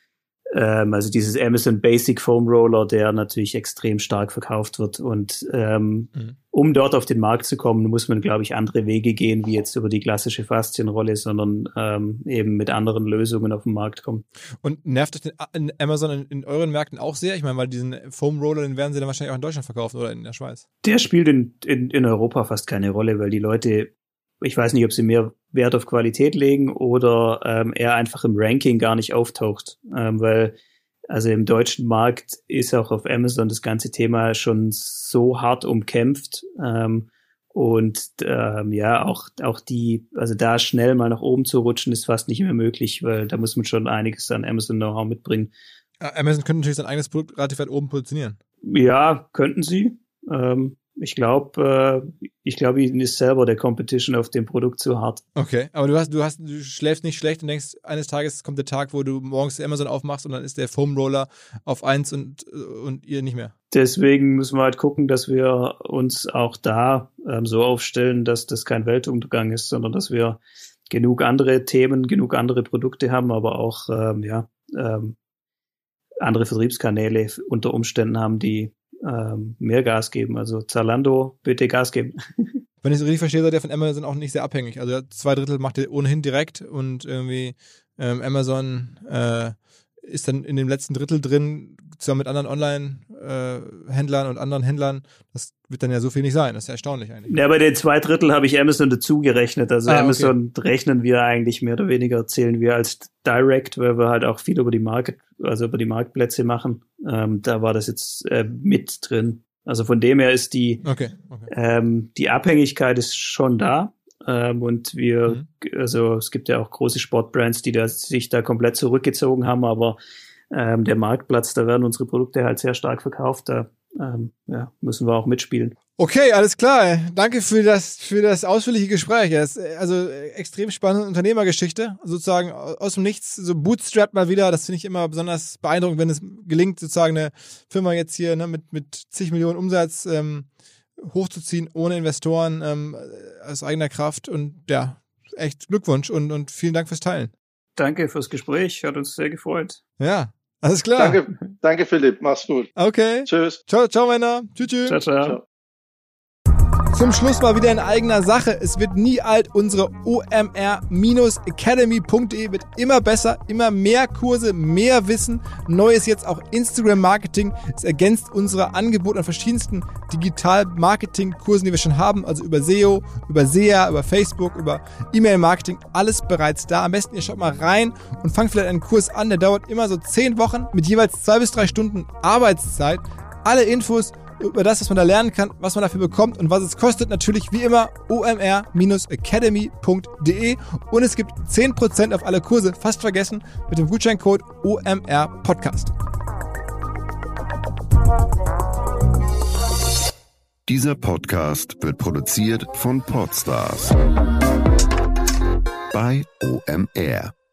ähm, also dieses Amazon Basic Foam Roller, der natürlich extrem stark verkauft wird. Und ähm, mhm. um dort auf den Markt zu kommen, muss man, glaube ich, andere Wege gehen, wie jetzt über die klassische Faszienrolle, sondern ähm, eben mit anderen Lösungen auf den Markt kommen. Und nervt euch den Amazon in, in euren Märkten auch sehr? Ich meine, weil diesen Foam Roller, den werden sie dann wahrscheinlich auch in Deutschland verkaufen oder in der Schweiz. Der spielt in, in, in Europa fast keine Rolle, weil die Leute, ich weiß nicht, ob sie mehr Wert auf Qualität legen oder ähm, er einfach im Ranking gar nicht auftaucht, ähm, weil also im deutschen Markt ist auch auf Amazon das ganze Thema schon so hart umkämpft ähm, und ähm, ja, auch auch die, also da schnell mal nach oben zu rutschen, ist fast nicht mehr möglich, weil da muss man schon einiges an Amazon-Know-how mitbringen. Amazon könnte natürlich sein eigenes Produkt relativ weit oben positionieren. Ja, könnten sie. Ähm, ich glaube, äh, ich glaube, ihnen ist selber der Competition auf dem Produkt zu hart. Okay, aber du hast, du hast, du schläfst nicht schlecht und denkst, eines Tages kommt der Tag, wo du morgens Amazon aufmachst und dann ist der Foam Roller auf eins und, und ihr nicht mehr. Deswegen müssen wir halt gucken, dass wir uns auch da ähm, so aufstellen, dass das kein Weltuntergang ist, sondern dass wir genug andere Themen, genug andere Produkte haben, aber auch ähm, ja ähm, andere Vertriebskanäle unter Umständen haben, die ähm, mehr Gas geben. Also Zalando, bitte Gas geben. Wenn ich es richtig verstehe, seid ihr von Amazon auch nicht sehr abhängig. Also zwei Drittel macht ihr ohnehin direkt und irgendwie ähm, Amazon äh, ist dann in dem letzten Drittel drin, zusammen mit anderen Online-Händlern äh, und anderen Händlern. Das wird dann ja so viel nicht sein. Das ist ja erstaunlich eigentlich. Ja, bei den zwei Drittel habe ich Amazon dazu gerechnet. Also ah, Amazon okay. rechnen wir eigentlich mehr oder weniger, zählen wir als Direct, weil wir halt auch viel über die Market, also über die Marktplätze machen. Ähm, da war das jetzt äh, mit drin. Also von dem her ist die, okay, okay. Ähm, die Abhängigkeit ist schon da. Ähm, und wir, mhm. also es gibt ja auch große Sportbrands, die da, sich da komplett zurückgezogen haben, aber ähm, der Marktplatz, da werden unsere Produkte halt sehr stark verkauft. Da ähm, ja, müssen wir auch mitspielen. Okay, alles klar. Danke für das für das ausführliche Gespräch. Das ist also extrem spannende Unternehmergeschichte, sozusagen aus dem Nichts, so Bootstrap mal wieder. Das finde ich immer besonders beeindruckend, wenn es gelingt, sozusagen eine Firma jetzt hier ne, mit mit zig Millionen Umsatz ähm, hochzuziehen, ohne Investoren, ähm, aus eigener Kraft. Und ja, echt Glückwunsch und und vielen Dank fürs Teilen. Danke fürs Gespräch, hat uns sehr gefreut. Ja, alles klar. Danke, danke Philipp, mach's gut. Okay. Tschüss. Ciao, ciao Männer. Tschüss, tschüss. Ciao, ciao. Ciao. Zum Schluss mal wieder in eigener Sache. Es wird nie alt. Unsere O M R Academy punkt de wird immer besser, immer mehr Kurse, mehr Wissen. Neues jetzt auch Instagram-Marketing. Es ergänzt unsere Angebote an verschiedensten Digital-Marketing-Kursen, die wir schon haben. Also über S E O, über S E A, über Facebook, über E-Mail-Marketing. Alles bereits da. Am besten ihr schaut mal rein und fangt vielleicht einen Kurs an. Der dauert immer so zehn Wochen mit jeweils zwei bis drei Stunden Arbeitszeit. Alle Infos über das, was man da lernen kann, was man dafür bekommt und was es kostet, natürlich wie immer O M R Academy punkt de und es gibt zehn Prozent auf alle Kurse, fast vergessen, mit dem Gutscheincode O M R Podcast. Dieser Podcast wird produziert von Podstars bei O M R.